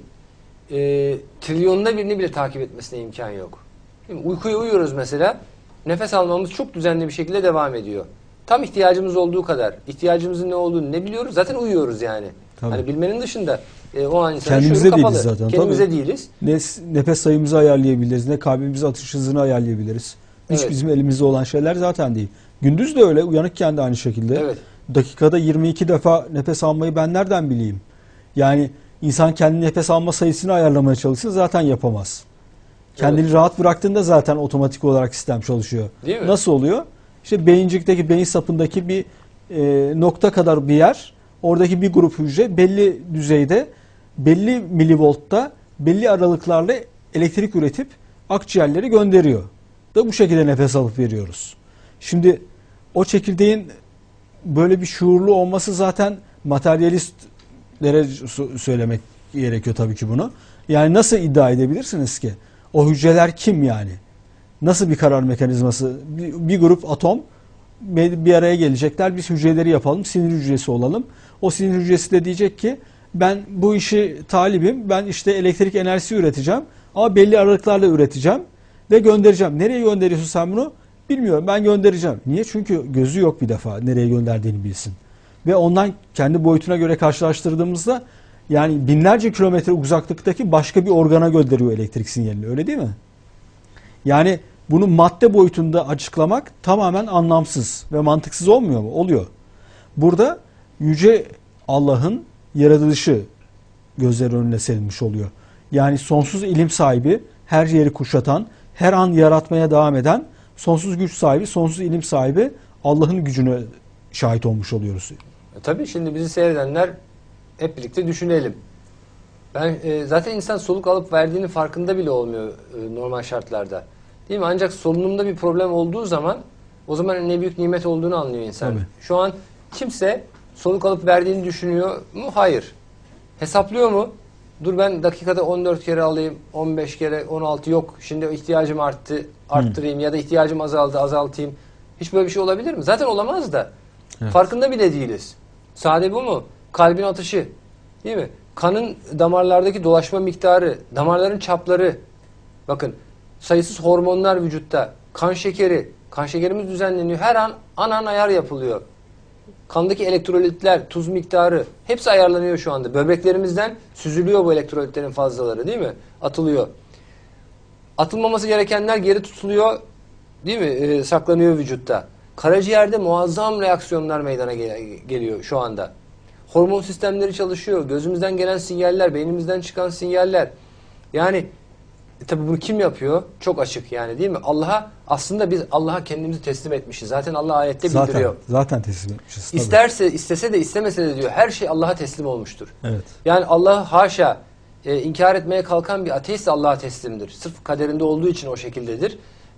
[SPEAKER 1] trilyonda birini bile takip etmesine imkan yok. Değil mi? Uykuya uyuyoruz mesela. Nefes almamız çok düzenli bir şekilde devam ediyor. Tam ihtiyacımız olduğu kadar. İhtiyacımızın ne olduğunu ne biliyoruz? Zaten uyuyoruz yani.
[SPEAKER 2] Tabii.
[SPEAKER 1] Hani bilmenin dışında o an insanın
[SPEAKER 2] kendimize
[SPEAKER 1] şuuru kapalı.
[SPEAKER 2] değiliz zaten.
[SPEAKER 1] Kendimize
[SPEAKER 2] Tabii.
[SPEAKER 1] değiliz.
[SPEAKER 2] Ne nefes sayımızı ayarlayabiliriz, ne kalbimizi atış hızını ayarlayabiliriz. Hiç
[SPEAKER 1] Evet.
[SPEAKER 2] bizim elimizde olan şeyler zaten değil. Gündüz de öyle, uyanıkken de aynı şekilde.
[SPEAKER 1] Evet.
[SPEAKER 2] Dakikada 22 defa nefes almayı ben nereden bileyim? Yani insan kendi nefes alma sayısını ayarlamaya çalışsa zaten yapamaz. Kendini
[SPEAKER 1] Evet.
[SPEAKER 2] rahat bıraktığında zaten otomatik olarak sistem çalışıyor.
[SPEAKER 1] Değil mi?
[SPEAKER 2] Nasıl oluyor? İşte beyincikteki, beyin sapındaki bir nokta kadar bir yer, oradaki bir grup hücre belli düzeyde, belli milivoltta, belli aralıklarla elektrik üretip akciğerleri gönderiyor. Da bu şekilde nefes alıp veriyoruz. Şimdi o çekirdeğin böyle bir şuurlu olması zaten materyalistlere söylemek gerekiyor tabii ki bunu. Yani nasıl iddia edebilirsiniz ki? O hücreler kim yani? Nasıl bir karar mekanizması? Bir grup atom bir araya gelecekler. Biz hücreleri yapalım. Sinir hücresi olalım. O sinir hücresi de diyecek ki ben bu işi talibim. Ben işte elektrik enerjisi üreteceğim. Ama belli aralıklarla üreteceğim. Ve göndereceğim. Nereye gönderiyorsun sen bunu? Bilmiyorum. Ben göndereceğim. Niye? Çünkü gözü yok bir defa. Nereye gönderdiğini bilsin. Ve ondan kendi boyutuna göre karşılaştırdığımızda yani binlerce kilometre uzaklıktaki başka bir organa gönderiyor elektrik sinyalini. Öyle değil mi? Yani bunu madde boyutunda açıklamak tamamen anlamsız ve mantıksız olmuyor mu? Oluyor. Burada yüce Allah'ın yaratılışı gözler önüne serilmiş oluyor. Yani sonsuz ilim sahibi, her yeri kuşatan, her an yaratmaya devam eden, sonsuz güç sahibi, sonsuz ilim sahibi Allah'ın gücüne şahit olmuş oluyoruz.
[SPEAKER 1] Tabii şimdi bizi seyredenler hep birlikte düşünelim. Ben zaten insan soluk alıp verdiğinin farkında bile olmuyor normal şartlarda. Değil mi? Ancak solunumda bir problem olduğu zaman o zaman ne büyük nimet olduğunu anlıyor insan.
[SPEAKER 2] Tabii.
[SPEAKER 1] Şu an kimse soluk alıp verdiğini düşünüyor mu? Hayır. Hesaplıyor mu? Dur ben dakikada 14 kere alayım, 15 kere, 16 yok. Şimdi ihtiyacım arttı, arttırayım ya da ihtiyacım azaldı, azaltayım. Hiç böyle bir şey olabilir mi? Zaten olamaz da.
[SPEAKER 2] Evet.
[SPEAKER 1] Farkında bile değiliz. Sade bu mu? Kalbin atışı. Değil mi? Kanın damarlardaki dolaşma miktarı, damarların çapları. Bakın sayısız hormonlar vücutta. Kan şekeri. Kan şekerimiz düzenleniyor. Her an ayar yapılıyor. Kandaki elektrolitler, tuz miktarı hepsi ayarlanıyor şu anda. Böbreklerimizden süzülüyor bu elektrolitlerin fazlaları değil mi? Atılıyor. Atılmaması gerekenler geri tutuluyor. Değil mi? Saklanıyor vücutta. Karaciğerde muazzam reaksiyonlar meydana geliyor şu anda. Hormon sistemleri çalışıyor. Gözümüzden gelen sinyaller, beynimizden çıkan sinyaller. Yani tabii bunu kim yapıyor? Çok açık yani değil mi? Aslında biz Allah'a kendimizi teslim etmişiz. Zaten Allah ayette bildiriyor.
[SPEAKER 2] Zaten teslim etmişiz. Tabii.
[SPEAKER 1] İstese de istemese de diyor her şey Allah'a teslim olmuştur.
[SPEAKER 2] Evet.
[SPEAKER 1] Yani Allah haşa inkar etmeye kalkan bir ateist Allah'a teslimdir. Sırf kaderinde olduğu için o şekildedir.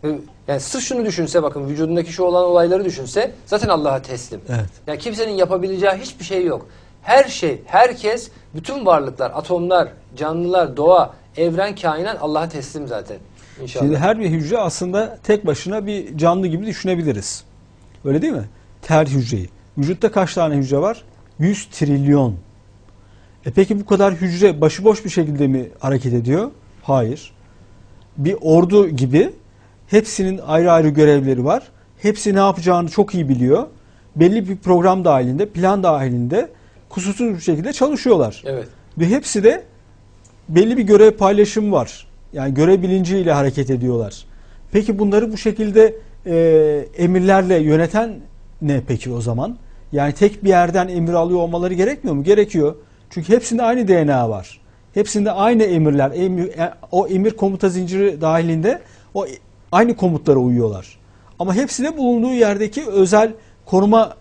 [SPEAKER 1] Yani sırf şunu düşünse, bakın vücudundaki şu olan olayları düşünse zaten Allah'a teslim.
[SPEAKER 2] Evet.
[SPEAKER 1] Yani kimsenin yapabileceği hiçbir şey yok. Her şey, herkes, bütün varlıklar, atomlar, canlılar, doğa, evren, kainat Allah'a teslim zaten. İnşallah.
[SPEAKER 2] Şimdi her bir hücre aslında tek başına bir canlı gibi düşünebiliriz. Öyle değil mi? Her hücreyi. Vücutta kaç tane hücre var? 100 trilyon. Peki bu kadar hücre başıboş bir şekilde mi hareket ediyor? Hayır. Bir ordu gibi hepsinin ayrı ayrı görevleri var. Hepsi ne yapacağını çok iyi biliyor. Belli bir program dahilinde, plan dahilinde kusursuz bir şekilde çalışıyorlar.
[SPEAKER 1] Evet.
[SPEAKER 2] Ve hepsi de belli bir görev paylaşımı var. Yani görev bilinciyle hareket ediyorlar. Peki bunları bu şekilde emirlerle yöneten ne peki o zaman? Yani tek bir yerden emir alıyor olmaları gerekmiyor mu? Gerekiyor. Çünkü hepsinde aynı DNA var. Hepsinde aynı emirler, o emir komuta zinciri dahilinde aynı komutlara uyuyorlar. Ama hepsi de bulunduğu yerdeki özel koruma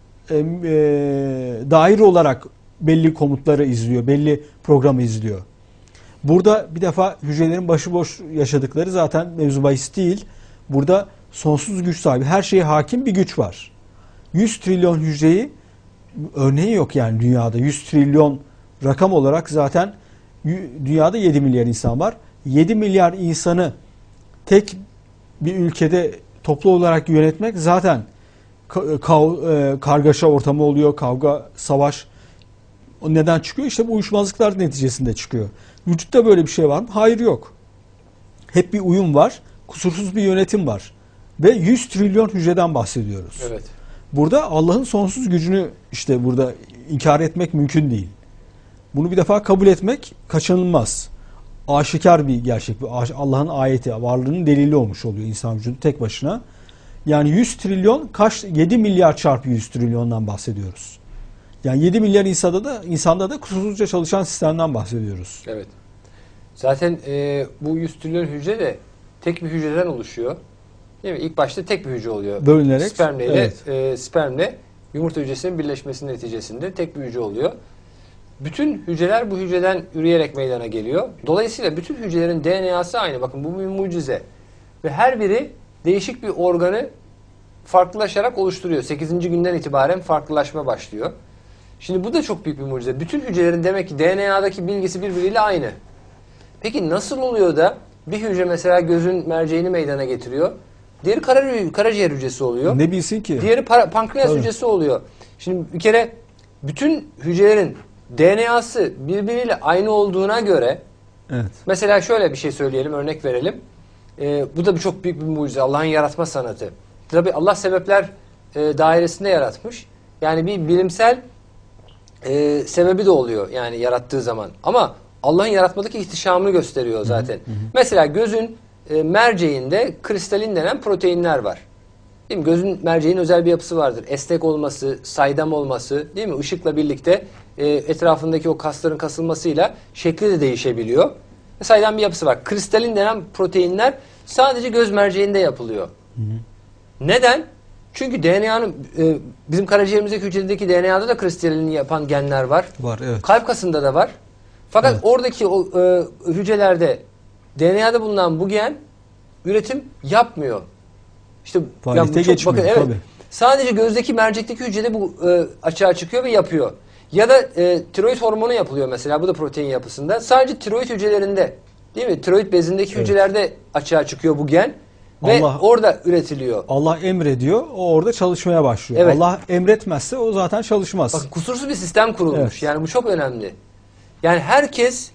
[SPEAKER 2] daire olarak belli komutları izliyor, belli programı izliyor. Burada bir defa hücrelerin başıboş yaşadıkları zaten mevzu bahis değil. Burada sonsuz güç sahibi, her şeye hakim bir güç var. 100 trilyon hücreyi örneği yok yani dünyada. 100 trilyon rakam olarak zaten dünyada 7 milyar insan var. 7 milyar insanı tek bir ülkede toplu olarak yönetmek zaten kargaşa ortamı oluyor, kavga, savaş. O neden çıkıyor? İşte bu uyuşmazlıklar neticesinde çıkıyor. Vücutta böyle bir şey var mı? Hayır, yok. Hep bir uyum var, kusursuz bir yönetim var. Ve 100 trilyon hücreden bahsediyoruz.
[SPEAKER 1] Evet.
[SPEAKER 2] Burada Allah'ın sonsuz gücünü işte burada inkar etmek mümkün değil. Bunu bir defa kabul etmek kaçınılmaz. Aşikar bir gerçek. Allah'ın ayeti, varlığının delili olmuş oluyor insan vücudu tek başına. Yani 100 trilyon 7 milyar çarpı 100 trilyondan bahsediyoruz. Yani 7 milyar insanda da kusursuzca çalışan sistemden bahsediyoruz.
[SPEAKER 1] Evet. Zaten bu 100 trilyon hücre de tek bir hücreden oluşuyor. Değil mi? İlk başta tek bir hücre oluyor.
[SPEAKER 2] Bölünerek.
[SPEAKER 1] Spermle yumurta hücresinin birleşmesinin neticesinde tek bir hücre oluyor. Bütün hücreler bu hücreden üreyerek meydana geliyor. Dolayısıyla bütün hücrelerin DNA'sı aynı. Bakın bu bir mucize. Ve her biri değişik bir organı farklılaşarak oluşturuyor. 8. günden itibaren farklılaşma başlıyor. Şimdi bu da çok büyük bir mucize. Bütün hücrelerin demek ki DNA'daki bilgisi birbiriyle aynı. Peki nasıl oluyor da bir hücre mesela gözün merceğini meydana getiriyor? Diğeri karaciğer hücresi oluyor.
[SPEAKER 2] Ne bilsin ki?
[SPEAKER 1] Diğeri pankreas hücresi oluyor. Şimdi bir kere bütün hücrelerin DNA'sı birbiriyle aynı olduğuna göre
[SPEAKER 2] evet.
[SPEAKER 1] Mesela şöyle bir şey söyleyelim, örnek verelim. Bu da çok büyük bir mucize. Allah'ın yaratma sanatı. Tabii Allah sebepler dairesinde yaratmış. Yani bir bilimsel sebebi de oluyor yani yarattığı zaman. Ama Allah'ın yaratmadaki ihtişamını gösteriyor zaten. Mesela gözün merceğinde kristalin denen proteinler var. Değil mi? Gözün merceğin özel bir yapısı vardır. Esnek olması, saydam olması, değil mi? Işıkla birlikte etrafındaki o kasların kasılmasıyla şekli de değişebiliyor. Saydam bir yapısı var. Kristalin denen proteinler sadece göz merceğinde yapılıyor. Neden? Çünkü DNA'nın bizim karaciğerimizdeki hücredeki DNA'da da kristalini yapan genler var.
[SPEAKER 2] Var, evet.
[SPEAKER 1] Kalp kasında da var. Fakat
[SPEAKER 2] evet.
[SPEAKER 1] oradaki o hücrelerde DNA'da bulunan bu gen üretim yapmıyor. İşte
[SPEAKER 2] faaliyete geçmiyor.
[SPEAKER 1] Bakın, evet.
[SPEAKER 2] Tabii.
[SPEAKER 1] Sadece gözdeki mercekteki hücrede bu açığa çıkıyor ve yapıyor. Ya da tiroid hormonu yapılıyor mesela. Bu da protein yapısında. Sadece tiroid hücrelerinde, değil mi? Tiroid bezindeki hücrelerde açığa çıkıyor bu gen. Ve orada üretiliyor.
[SPEAKER 2] Allah emrediyor, o orada çalışmaya başlıyor.
[SPEAKER 1] Evet.
[SPEAKER 2] Allah emretmezse o zaten çalışmaz.
[SPEAKER 1] Bakın kusursuz bir sistem kurulmuş.
[SPEAKER 2] Evet.
[SPEAKER 1] Yani bu çok önemli. Yani herkes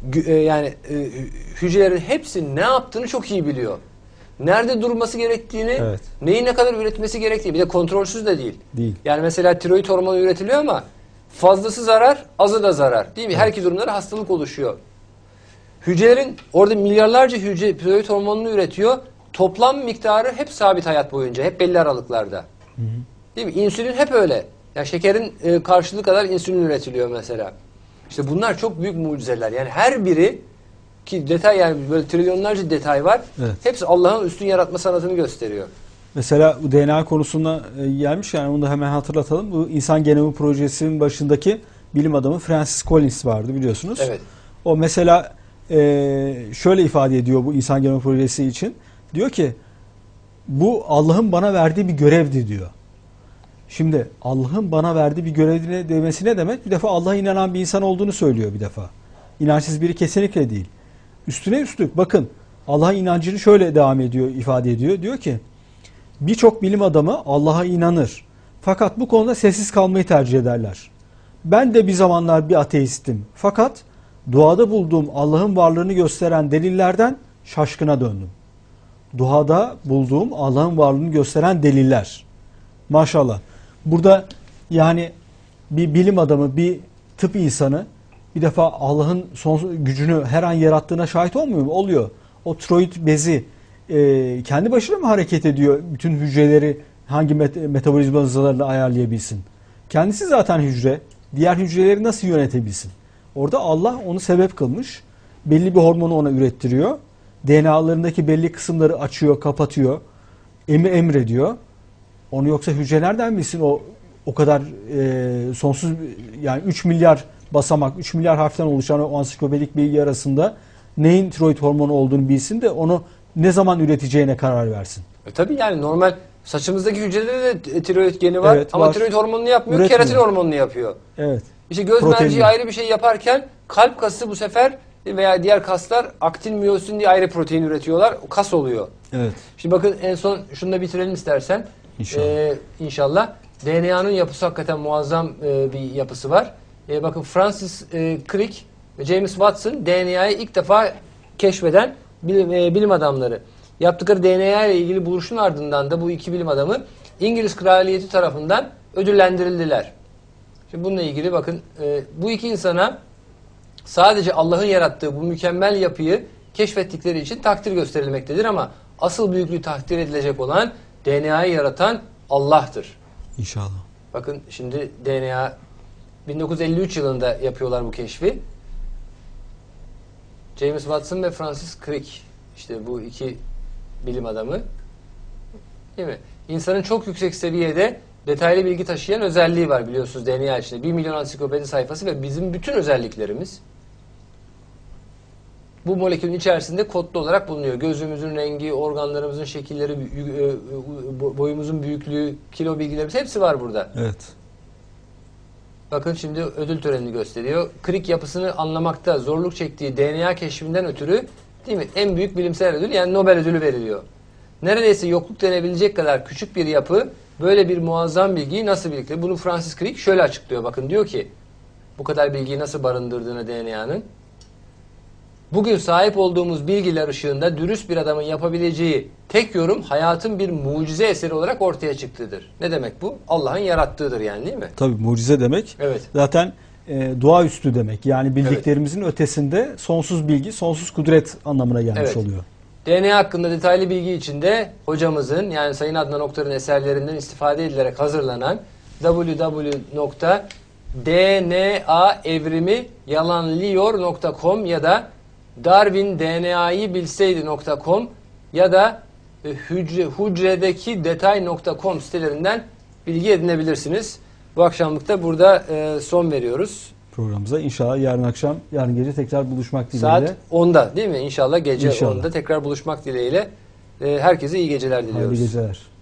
[SPEAKER 1] hücrelerin hepsi ne yaptığını çok iyi biliyor. Nerede durması gerektiğini, neyi ne kadar üretmesi gerektiğini, bir de kontrolsüz de değil. Yani mesela tiroid hormonu üretiliyor ama fazlası zarar, azı da zarar. Değil mi? Her iki durumda hastalık oluşuyor. Hücrelerin orada milyarlarca hücre tiroid hormonunu üretiyor. Toplam miktarı hep sabit hayat boyunca. Hep belli aralıklarda. Değil mi? İnsülin hep öyle. Yani şekerin karşılığı kadar insülin üretiliyor mesela. İşte bunlar çok büyük mucizeler. Yani her biri ki detay yani böyle trilyonlarca detay var.
[SPEAKER 2] Evet.
[SPEAKER 1] Hepsi Allah'ın üstün yaratma sanatını gösteriyor.
[SPEAKER 2] Mesela bu DNA konusuna gelmiş yani onu da hemen hatırlatalım. Bu İnsan Genomu Projesi'nin başındaki bilim adamı Francis Collins vardı biliyorsunuz.
[SPEAKER 1] Evet.
[SPEAKER 2] O mesela şöyle ifade ediyor bu İnsan Genomu Projesi için. Diyor ki bu Allah'ın bana verdiği bir görevdi diyor. Şimdi Allah'ın bana verdiği bir görev demesi ne demek? Bir defa Allah'a inanan bir insan olduğunu söylüyor bir defa. İnançsız biri kesinlikle değil. Üstüne üstlük bakın Allah'a inancını şöyle devam ediyor, ifade ediyor. Diyor ki birçok bilim adamı Allah'a inanır. Fakat bu konuda sessiz kalmayı tercih ederler. Ben de bir zamanlar bir ateistim. Fakat doğada bulduğum Allah'ın varlığını gösteren delillerden şaşkına döndüm. Doğada bulduğum Allah'ın varlığını gösteren deliller. Maşallah. Burada yani bir bilim adamı, bir tıp insanı bir defa Allah'ın sonsuz gücünü her an yarattığına şahit olmuyor mu? Oluyor. O tiroid bezi kendi başına mı hareket ediyor? Bütün hücreleri hangi metabolizma hızlarıyla ayarlayabilsin? Kendisi zaten hücre. Diğer hücreleri nasıl yönetebilsin? Orada Allah onu sebep kılmış. Belli bir hormonu ona ürettiriyor. DNA'larındaki belli kısımları açıyor, kapatıyor. Emrediyor. Onu yoksa hücrelerden bilsin o kadar sonsuz yani 3 milyar basamak, 3 milyar harften oluşan o ansiklopedik bilgi arasında neyin tiroid hormonu olduğunu bilsin de onu ne zaman üreteceğine karar versin.
[SPEAKER 1] Tabii yani normal saçımızdaki hücrelerde de tiroid geni var,
[SPEAKER 2] Evet,
[SPEAKER 1] ama
[SPEAKER 2] var.
[SPEAKER 1] tiroid hormonunu yapmıyor,
[SPEAKER 2] Üretmiyor.
[SPEAKER 1] keratin hormonunu yapıyor.
[SPEAKER 2] Evet.
[SPEAKER 1] İşte göz
[SPEAKER 2] Protein.
[SPEAKER 1] merceği ayrı bir şey yaparken kalp kası bu sefer veya diğer kaslar aktin, miyosin diye ayrı protein üretiyorlar. O kas oluyor.
[SPEAKER 2] Evet.
[SPEAKER 1] Şimdi bakın en son şunu da bitirelim istersen.
[SPEAKER 2] İnşallah.
[SPEAKER 1] İnşallah. DNA'nın yapısı hakikaten muazzam bir yapısı var. Bakın Francis Crick ve James Watson DNA'yı ilk defa keşfeden bilim adamları. Yaptıkları DNA ile ilgili buluşun ardından da bu iki bilim adamı İngiliz Kraliyeti tarafından ödüllendirildiler. Şimdi bununla ilgili bakın bu iki insana sadece Allah'ın yarattığı bu mükemmel yapıyı keşfettikleri için takdir gösterilmektedir ama asıl büyüklüğü takdir edilecek olan DNA'yı yaratan Allah'tır.
[SPEAKER 2] İnşallah.
[SPEAKER 1] Bakın şimdi DNA 1953 yılında yapıyorlar bu keşfi. James Watson ve Francis Crick, işte bu iki bilim adamı, değil mi? İnsanın çok yüksek seviyede detaylı bilgi taşıyan özelliği var biliyorsunuz DNA içinde. 1 milyon ansiklopedi sayfası ve bizim bütün özelliklerimiz bu molekülün içerisinde kodlu olarak bulunuyor. Gözümüzün rengi, organlarımızın şekilleri, boyumuzun büyüklüğü, kilo bilgilerimiz hepsi var burada.
[SPEAKER 2] Evet.
[SPEAKER 1] Bakın şimdi ödül törenini gösteriyor. Crick yapısını anlamakta zorluk çektiği DNA keşfinden ötürü, değil mi, en büyük bilimsel ödül yani Nobel ödülü veriliyor. Neredeyse yokluk denebilecek kadar küçük bir yapı böyle bir muazzam bilgiyi nasıl birlikte? Bunu Francis Crick şöyle açıklıyor. Bakın diyor ki bu kadar bilgiyi nasıl barındırdığını DNA'nın. Bugün sahip olduğumuz bilgiler ışığında dürüst bir adamın yapabileceği tek yorum hayatın bir mucize eseri olarak ortaya çıktıdır. Ne demek bu? Allah'ın yarattığıdır yani, değil mi?
[SPEAKER 2] Tabii mucize demek.
[SPEAKER 1] Evet.
[SPEAKER 2] Zaten doğaüstü demek. Yani bildiklerimizin ötesinde sonsuz bilgi, sonsuz kudret anlamına gelmiş
[SPEAKER 1] Evet.
[SPEAKER 2] oluyor.
[SPEAKER 1] DNA hakkında detaylı bilgi için de hocamızın yani Sayın Adnan Oktar'ın eserlerinden istifade edilerek hazırlanan www.dnaevrimiyalanlıyor.com ya da darwindna'yı-bilseydi.com ya da hücredekidetay.com sitelerinden bilgi edinebilirsiniz. Bu akşamlık da burada son veriyoruz.
[SPEAKER 2] Programımıza inşallah yarın gece tekrar buluşmak dileğiyle.
[SPEAKER 1] Saat 10'da değil mi? İnşallah gece
[SPEAKER 2] İnşallah.
[SPEAKER 1] 10'da tekrar buluşmak dileğiyle. Herkese iyi geceler diliyoruz.
[SPEAKER 2] Hayırlı geceler.